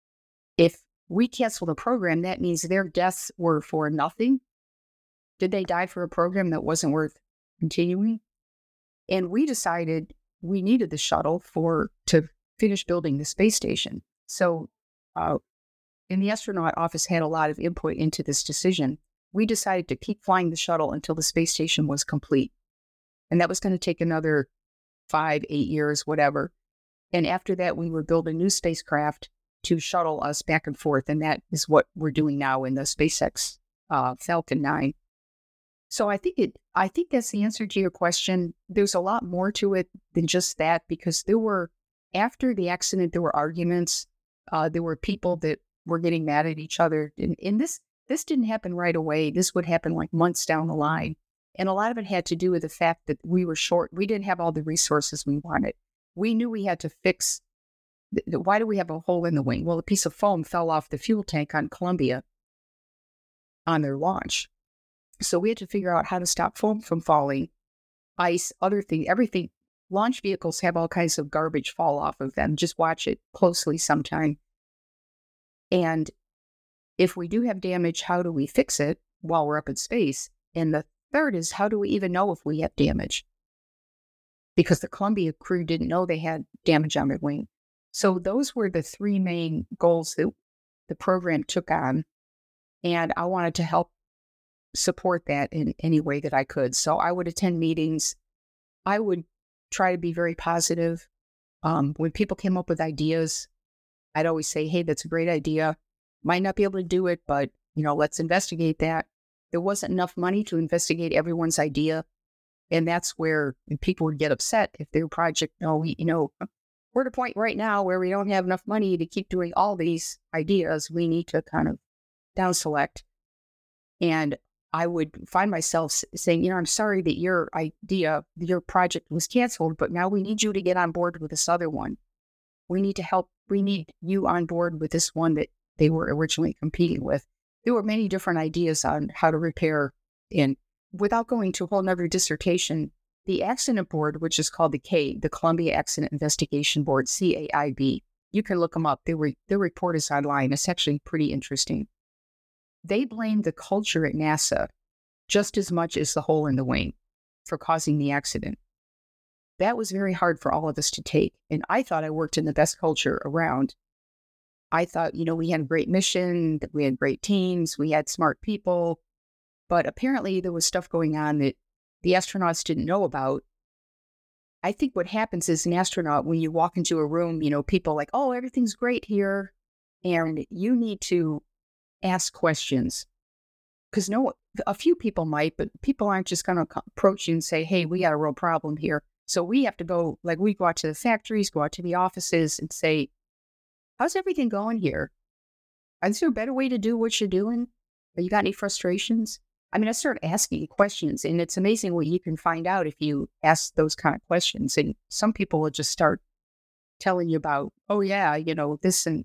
Speaker 4: if we cancel the program, that means their deaths were for nothing. Did they die for a program that wasn't worth continuing? And we decided we needed the shuttle to finish building the space station. So, and the astronaut office had a lot of input into this decision. We decided to keep flying the shuttle until the space station was complete. And that was going to take another 5, 8 years, whatever. And after that, we would build a new spacecraft to shuttle us back and forth. And that is what we're doing now in the SpaceX Falcon 9. So I think that's the answer to your question. There's a lot more to it than just that, because after the accident, there were arguments. There were people that were getting mad at each other. And this didn't happen right away. This would happen like months down the line. And a lot of it had to do with the fact that we were short. We didn't have all the resources we wanted. We knew we had to fix. Why do we have a hole in the wing? Well, a piece of foam fell off the fuel tank on Columbia on their launch. So we had to figure out how to stop foam from falling, ice, other things, everything. Launch vehicles have all kinds of garbage fall off of them. Just watch it closely sometime. And if we do have damage, how do we fix it while we're up in space? And the third is, how do we even know if we have damage? Because the Columbia crew didn't know they had damage on their wing. So those were the three main goals that the program took on. And I wanted to help support that in any way that I could. So I would attend meetings. I would try to be very positive. When people came up with ideas, I'd always say, hey, that's a great idea. Might not be able to do it, but, let's investigate that. There wasn't enough money to investigate everyone's idea. And that's where people would get upset if their project, we're at a point right now where we don't have enough money to keep doing all these ideas. We need to kind of down select. And I would find myself saying, I'm sorry that your project was canceled, but now we need you to get on board with this other one. We need to help. We need you on board with this one that they were originally competing with. There were many different ideas on how to repair. And without going to a whole nother dissertation, the accident board, which is called the Columbia Accident Investigation Board, CAIB, you can look them up. Their report is online. It's actually pretty interesting. They blamed the culture at NASA just as much as the hole in the wing for causing the accident. That was very hard for all of us to take. And I thought I worked in the best culture around. I thought, we had a great mission, that we had great teams, we had smart people. But apparently there was stuff going on that the astronauts didn't know about. I think what happens as an astronaut, when you walk into a room, people are like, oh, everything's great here. And you need to ask questions. Because a few people might, but people aren't just going to approach you and say, hey, we got a real problem here. So we have to go, we go out to the factories, go out to the offices and say, how's everything going here? Is there a better way to do what you're doing? Have you got any frustrations? I start asking questions, and it's amazing what you can find out if you ask those kind of questions. And some people will just start telling you about, oh yeah, this and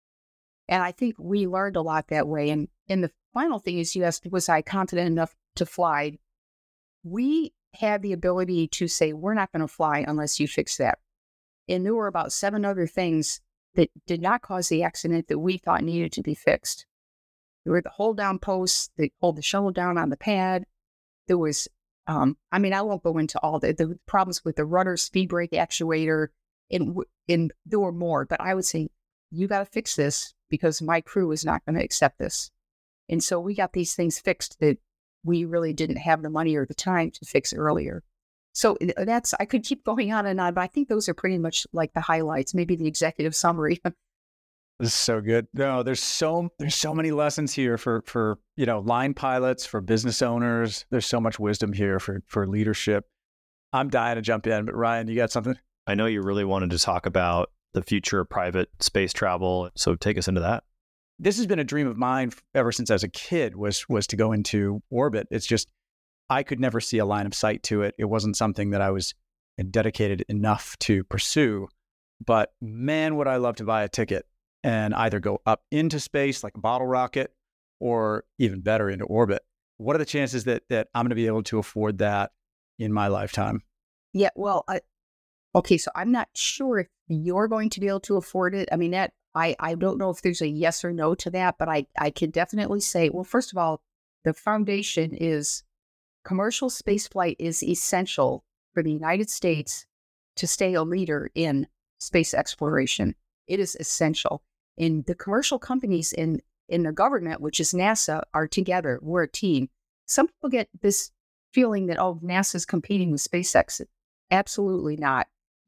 Speaker 4: I think we learned a lot that way. And the final thing is, you asked, was I confident enough to fly? We had the ability to say, we're not going to fly unless you fix that. And there were about 7 other things that did not cause the accident that we thought needed to be fixed. There were the hold down posts that hold the shuttle down on the pad. There was, I won't go into all the problems with the rudder speed brake actuator, and there were more, but I would say, you got to fix this because my crew is not going to accept this. And so we got these things fixed that we really didn't have the money or the time to fix earlier. So I could keep going on and on, but I think those are pretty much like the highlights, maybe the executive summary.
Speaker 2: This is so good. No, there's so many lessons here for line pilots, for business owners. There's so much wisdom here for leadership. I'm dying to jump in, but Ryan, you got something?
Speaker 1: I know you really wanted to talk about the future of private space travel, so take us into that.
Speaker 2: This has been a dream of mine ever since I was a kid, was to go into orbit. It's just, I could never see a line of sight to it. It wasn't something that I was dedicated enough to pursue. But man, would I love to buy a ticket and either go up into space like a bottle rocket, or even better, into orbit. What are the chances that I'm going to be able to afford that in my lifetime?
Speaker 4: Yeah, well, okay, so I'm not sure if you're going to be able to afford it. I don't know if there's a yes or no to that, but I can definitely say, well, first of all, the foundation is commercial spaceflight is essential for the United States to stay a leader in space exploration. It is essential. And the commercial companies in the government, which is NASA, are together. We're a team. Some people get this feeling that, NASA's competing with SpaceX. Absolutely not.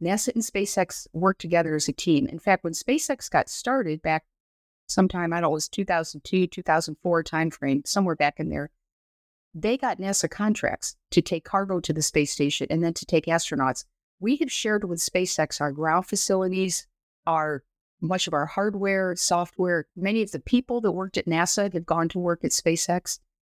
Speaker 4: NASA and SpaceX work together as a team. In fact, when SpaceX got started back sometime, I don't know, it was 2002, 2004 timeframe, somewhere back in there, they got NASA contracts to take cargo to the space station and then to take astronauts. We have shared with SpaceX our ground facilities, much of our hardware, software. Many of the people that worked at NASA have gone to work at SpaceX.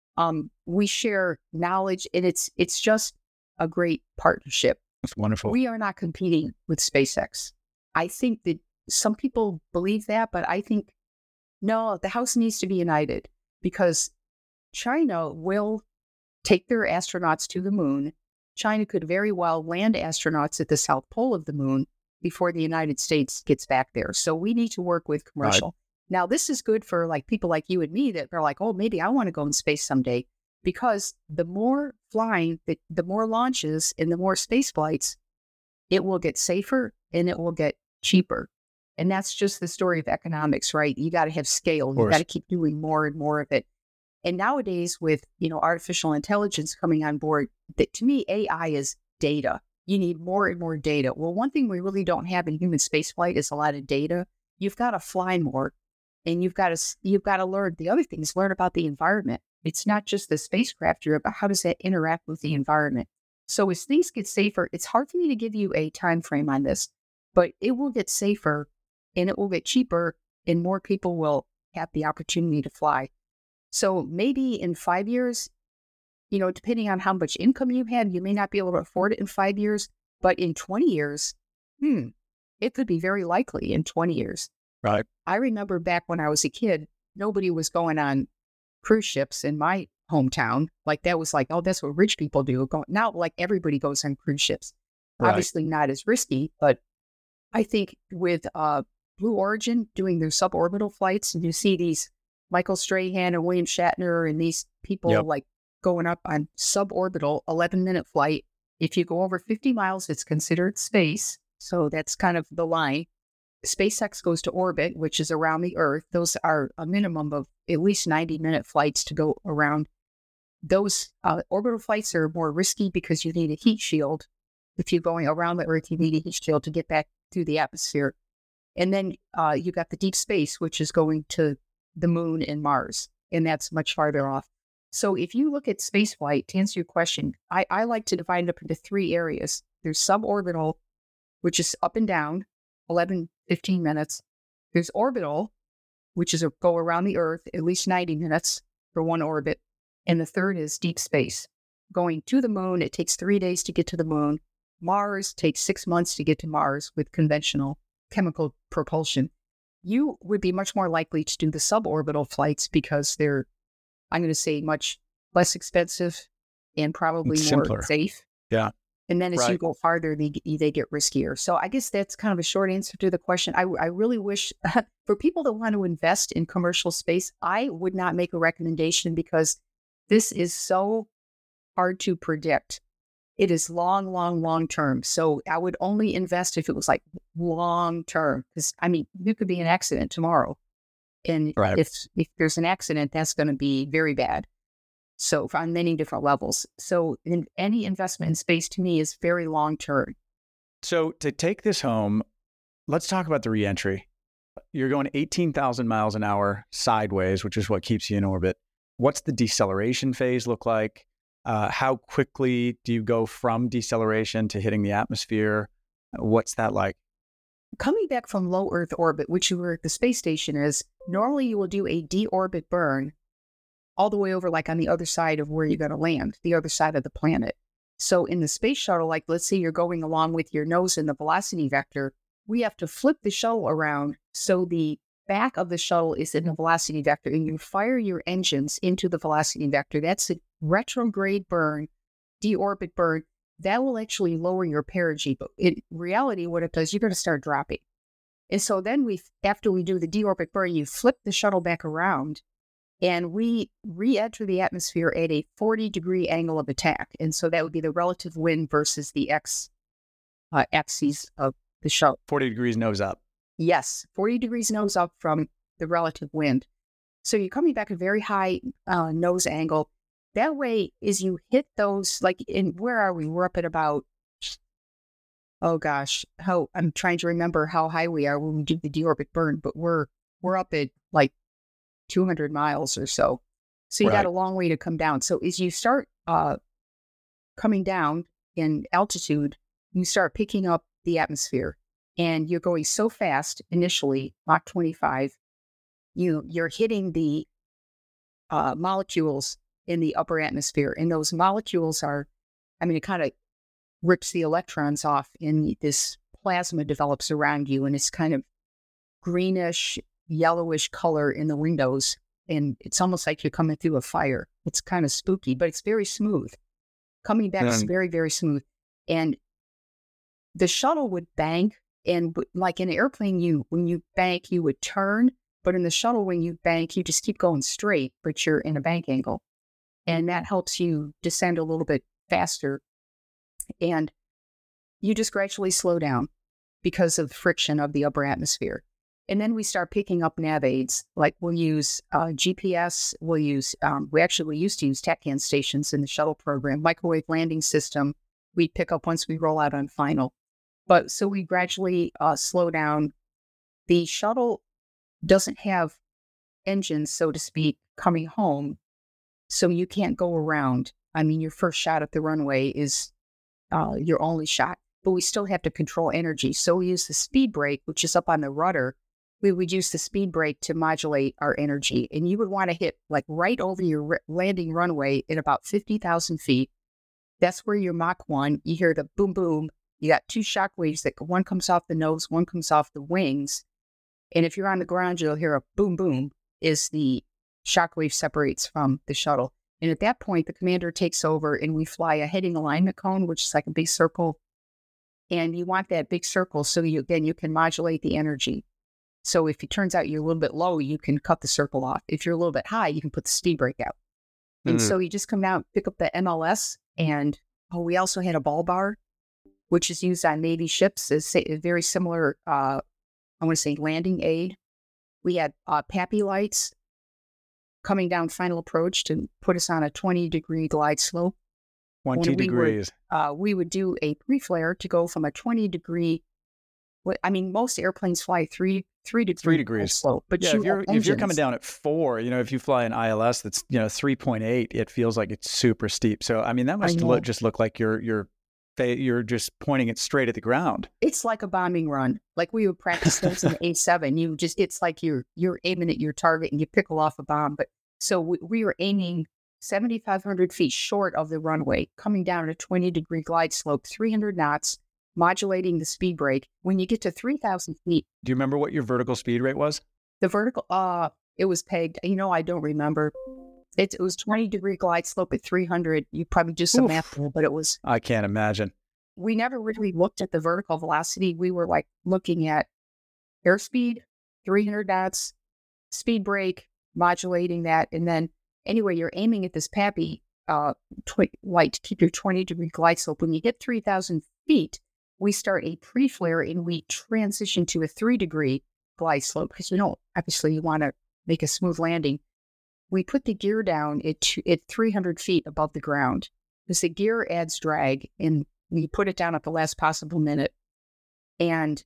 Speaker 4: We share knowledge, and it's just a great partnership.
Speaker 2: That's wonderful.
Speaker 4: We are not competing with SpaceX. I think that some people believe that, but I think, no, the house needs to be united, because China will take their astronauts to the moon. China could very well land astronauts at the South Pole of the moon before the United States gets back there. So we need to work with commercial. Right. Now, this is good for like people like you and me that are like, oh, maybe I want to go in space someday, because the more flying, the more launches and the more space flights, it will get safer and it will get cheaper. And that's just the story of economics, right? You got to have scale. You got to keep doing more and more of it. And nowadays with, artificial intelligence coming on board, to me, AI is data. You need more and more data. Well, one thing we really don't have in human spaceflight is a lot of data. You've got to fly more, and you've got to learn. The other thing is learn about the environment. It's not just the spacecraft you're about. How does that interact with the environment? So as things get safer, it's hard for me to give you a time frame on this, but it will get safer and it will get cheaper, and more people will have the opportunity to fly. So maybe in 5 years, depending on how much income you have, you may not be able to afford it in 5 years, but in 20 years, it could be very likely in 20 years.
Speaker 2: Right.
Speaker 4: I remember back when I was a kid, nobody was going on cruise ships in my hometown. Like that was like, oh, that's what rich people do. Now, like everybody goes on cruise ships. Right. Obviously not as risky, but I think with Blue Origin doing their suborbital flights, and you see these Michael Strahan and William Shatner and these people like going up on suborbital 11-minute flight. If you go over 50 miles, it's considered space. So that's kind of the line. SpaceX goes to orbit, which is around the Earth. Those are a minimum of at least 90-minute flights to go around. Those orbital flights are more risky because you need a heat shield. If you're going around the Earth, you need a heat shield to get back through the atmosphere. And then you got the deep space, which is going to the moon and Mars, and that's much farther off. So if you look at spaceflight, to answer your question, I like to divide it up into 3 areas. There's suborbital, which is up and down, 11, 15 minutes. There's orbital, which is go around the Earth, at least 90 minutes for one orbit. And the third is deep space. Going to the moon, it takes 3 days to get to the moon. Mars takes 6 months to get to Mars with conventional chemical propulsion. You would be much more likely to do the suborbital flights because they're, I'm going to say, much less expensive and probably more safe.
Speaker 2: Yeah.
Speaker 4: And then as you go farther, they get riskier. So I guess that's kind of a short answer to the question. I really wish for people that want to invest in commercial space, I would not make a recommendation because this is so hard to predict. It is long term. So I would only invest if it was like long term, because there could be an accident tomorrow. And if there's an accident, that's going to be very bad. So on many different levels. So any investment in space to me is very long term.
Speaker 2: So to take this home, let's talk about the reentry. You're going 18,000 miles an hour sideways, which is what keeps you in orbit. What's the deceleration phase look like? How quickly do you go from deceleration to hitting the atmosphere? What's that like?
Speaker 4: Coming back from low Earth orbit, which you were at the space station is, normally you will do a deorbit burn all the way over like on the other side of where you're going to land, the other side of the planet. So in the space shuttle, like let's say you're going along with your nose in the velocity vector, we have to flip the shuttle around so the back of the shuttle is in the velocity vector, and you fire your engines into the velocity vector. That's a retrograde burn, deorbit burn. That will actually lower your perigee. But in reality, what it does, you're going to start dropping. And so then after we do the deorbit burn, you flip the shuttle back around, and we re-enter the atmosphere at a 40-degree angle of attack. And so that would be the relative wind versus the axes of the shuttle.
Speaker 2: 40 degrees nose up.
Speaker 4: Yes, 40 degrees nose up from the relative wind. So you're coming back a very high nose angle. That way, as you hit those, where are we? We're up at about Oh gosh, how I'm trying to remember how high we are when we do the deorbit burn, but we're up at like 200 miles or so. So you got
Speaker 2: Right.
Speaker 4: a long way to come down. So as you start coming down in altitude, you start picking up the atmosphere, and you're going so fast initially, Mach 25. You're hitting the molecules in the upper atmosphere, and those molecules are, I mean, it kind of rips the electrons off, and this plasma develops around you, and it's kind of greenish, yellowish color in the windows. And it's almost like you're coming through a fire. It's kind of spooky, but it's very smooth. Coming back is
Speaker 2: And
Speaker 4: very, very smooth. And the shuttle would bank, and like in an airplane, when you bank, you would turn. But in the shuttle, when you bank, you just keep going straight, but you're in a bank angle. And that helps you descend a little bit faster. And you just gradually slow down because of the friction of the upper atmosphere. And then we start picking up nav aids. Like we'll use GPS. We'll use, we used to use TACAN stations in the shuttle program, microwave landing system. We pick up once we roll out on final. But so we gradually slow down. The shuttle doesn't have engines, so to speak, coming home. So you can't go around. I mean, your first shot at the runway is your only shot, but we still have to control energy. So we use the speed brake, which is up on the rudder. We would use the speed brake to modulate our energy. And you would want to hit like right over your landing runway at about 50,000 feet. That's where your Mach 1, you hear the boom, boom. You got two shock waves that one comes off the nose, one comes off the wings. And if you're on the ground, you'll hear a boom, boom as the shock wave separates from the shuttle. And at that point, the commander takes over and we fly a heading alignment cone, which is like a big circle. And you want that big circle so you can modulate the energy. So if it turns out you're a little bit low, you can cut the circle off. If you're a little bit high, you can put the speed brake out. And so you just come down, pick up the MLS, and we also had a ball bar, which is used on Navy ships. It's a very similar, I want to say, landing aid. We had PAPI lights coming down final approach to put us on a 20-degree glide slope.
Speaker 2: 20 degrees.
Speaker 4: We would do a pre-flare to go from a 20-degree. I mean, most airplanes fly three degrees slope, but
Speaker 2: Yeah, if you're coming down at 4, if you fly an ILS that's 3.8, it feels like it's super steep. So I mean, that must look like you're just pointing it straight at the ground.
Speaker 4: It's like a bombing run. Like we would practice those in the A7. It's like you're aiming at your target and you pickle off a bomb. But so we were aiming 7,500 feet short of the runway, coming down a 20-degree glide slope, 300 knots. Modulating the speed brake. When you get to 3,000 feet.
Speaker 2: Do you remember what your vertical speed rate was?
Speaker 4: The vertical, it was pegged. I don't remember. It was 20-degree glide slope at 300. You probably do some math, but it was.
Speaker 2: I can't imagine.
Speaker 4: We never really looked at the vertical velocity. We were like looking at airspeed, 300 knots, speed brake, modulating that. And then anyway, you're aiming at this PAPI light to keep your 20-degree glide slope. When you hit 3,000 feet, we start a pre-flare and we transition to a 3-degree glide slope because obviously you want to make a smooth landing. We put the gear down at 300 feet above the ground because the gear adds drag, and we put it down at the last possible minute and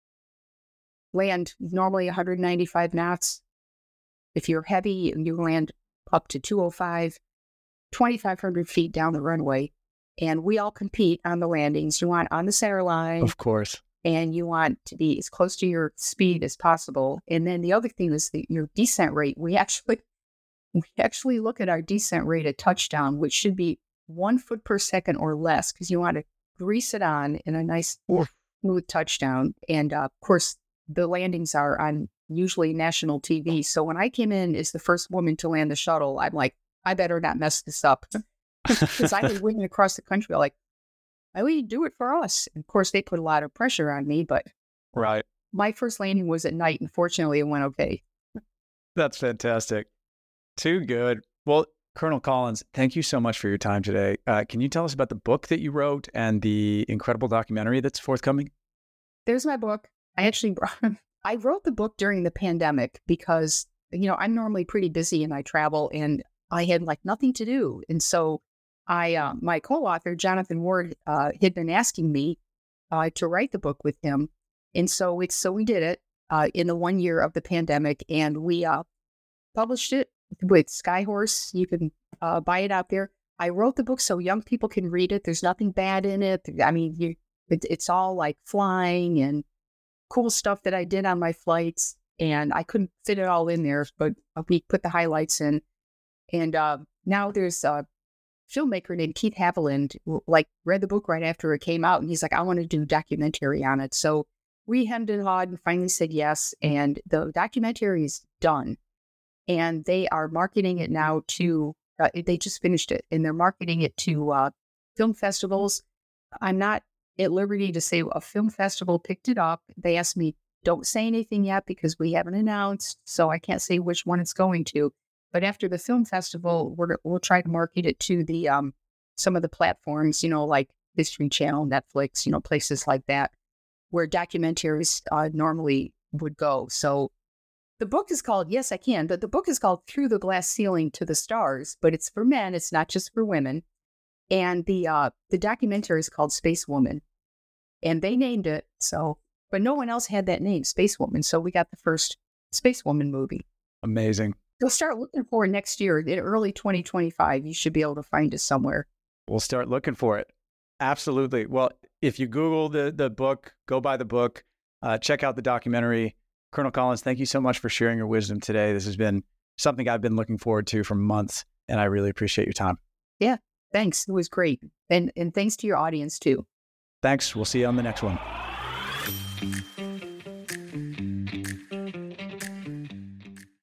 Speaker 4: land normally 195 knots. If you're heavy, you land up to 205, 2,500 feet down the runway. And we all compete on the landings. You want on the center line.
Speaker 2: Of course.
Speaker 4: And you want to be as close to your speed as possible. And then the other thing is your descent rate. We actually look at our descent rate at touchdown, which should be 1 foot per second or less, because you want to grease it on in a nice smooth touchdown. And of course, the landings are on usually national TV. So when I came in as the first woman to land the shuttle, I'm like, I better not mess this up. Because I was winning across the country, like, why would you do it for us? And of course, they put a lot of pressure on me, but
Speaker 2: right.
Speaker 4: My first landing was at night, and fortunately, it went okay.
Speaker 2: That's fantastic. Too good. Well, Colonel Collins, thank you so much for your time today. Can you tell us about the book that you wrote and the incredible documentary that's forthcoming?
Speaker 4: There's my book. I wrote the book during the pandemic because, I'm normally pretty busy and I travel, and I had like nothing to do. And so my co-author, Jonathan Ward, had been asking me to write the book with him. And so we did it in the 1 year of the pandemic, and we published it with Skyhorse. You can buy it out there. I wrote the book so young people can read it. There's nothing bad in it. I mean, it's all like flying and cool stuff that I did on my flights, and I couldn't fit it all in there, but we put the highlights in. And now there's a filmmaker named Keith Haviland, like read the book right after it came out, and he's like, I want to do a documentary on it. So we hemmed and hawed and finally said yes, and the documentary is done. And they are marketing it now to, they just finished it, and they're marketing it to film festivals. I'm not at liberty to say a film festival picked it up. They asked me, don't say anything yet because we haven't announced, so I can't say which one it's going to. But after the film festival, we'll try to market it to the some of the platforms, like History Channel, Netflix, places like that, where documentaries normally would go. So the book is called, yes, I can, but the book is called Through the Glass Ceiling to the Stars, but it's for men. It's not just for women. And the documentary is called Space Woman, and they named it so, but no one else had that name, Space Woman. So we got the first Space Woman movie.
Speaker 2: Amazing.
Speaker 4: We'll start looking for it next year, in early 2025. You should be able to find it somewhere.
Speaker 2: We'll start looking for it. Absolutely. Well, if you Google the book, go buy the book, check out the documentary. Colonel Collins, thank you so much for sharing your wisdom today. This has been something I've been looking forward to for months, and I really appreciate your time.
Speaker 4: Yeah, thanks. It was great. And thanks to your audience, too.
Speaker 2: Thanks. We'll see you on the next one.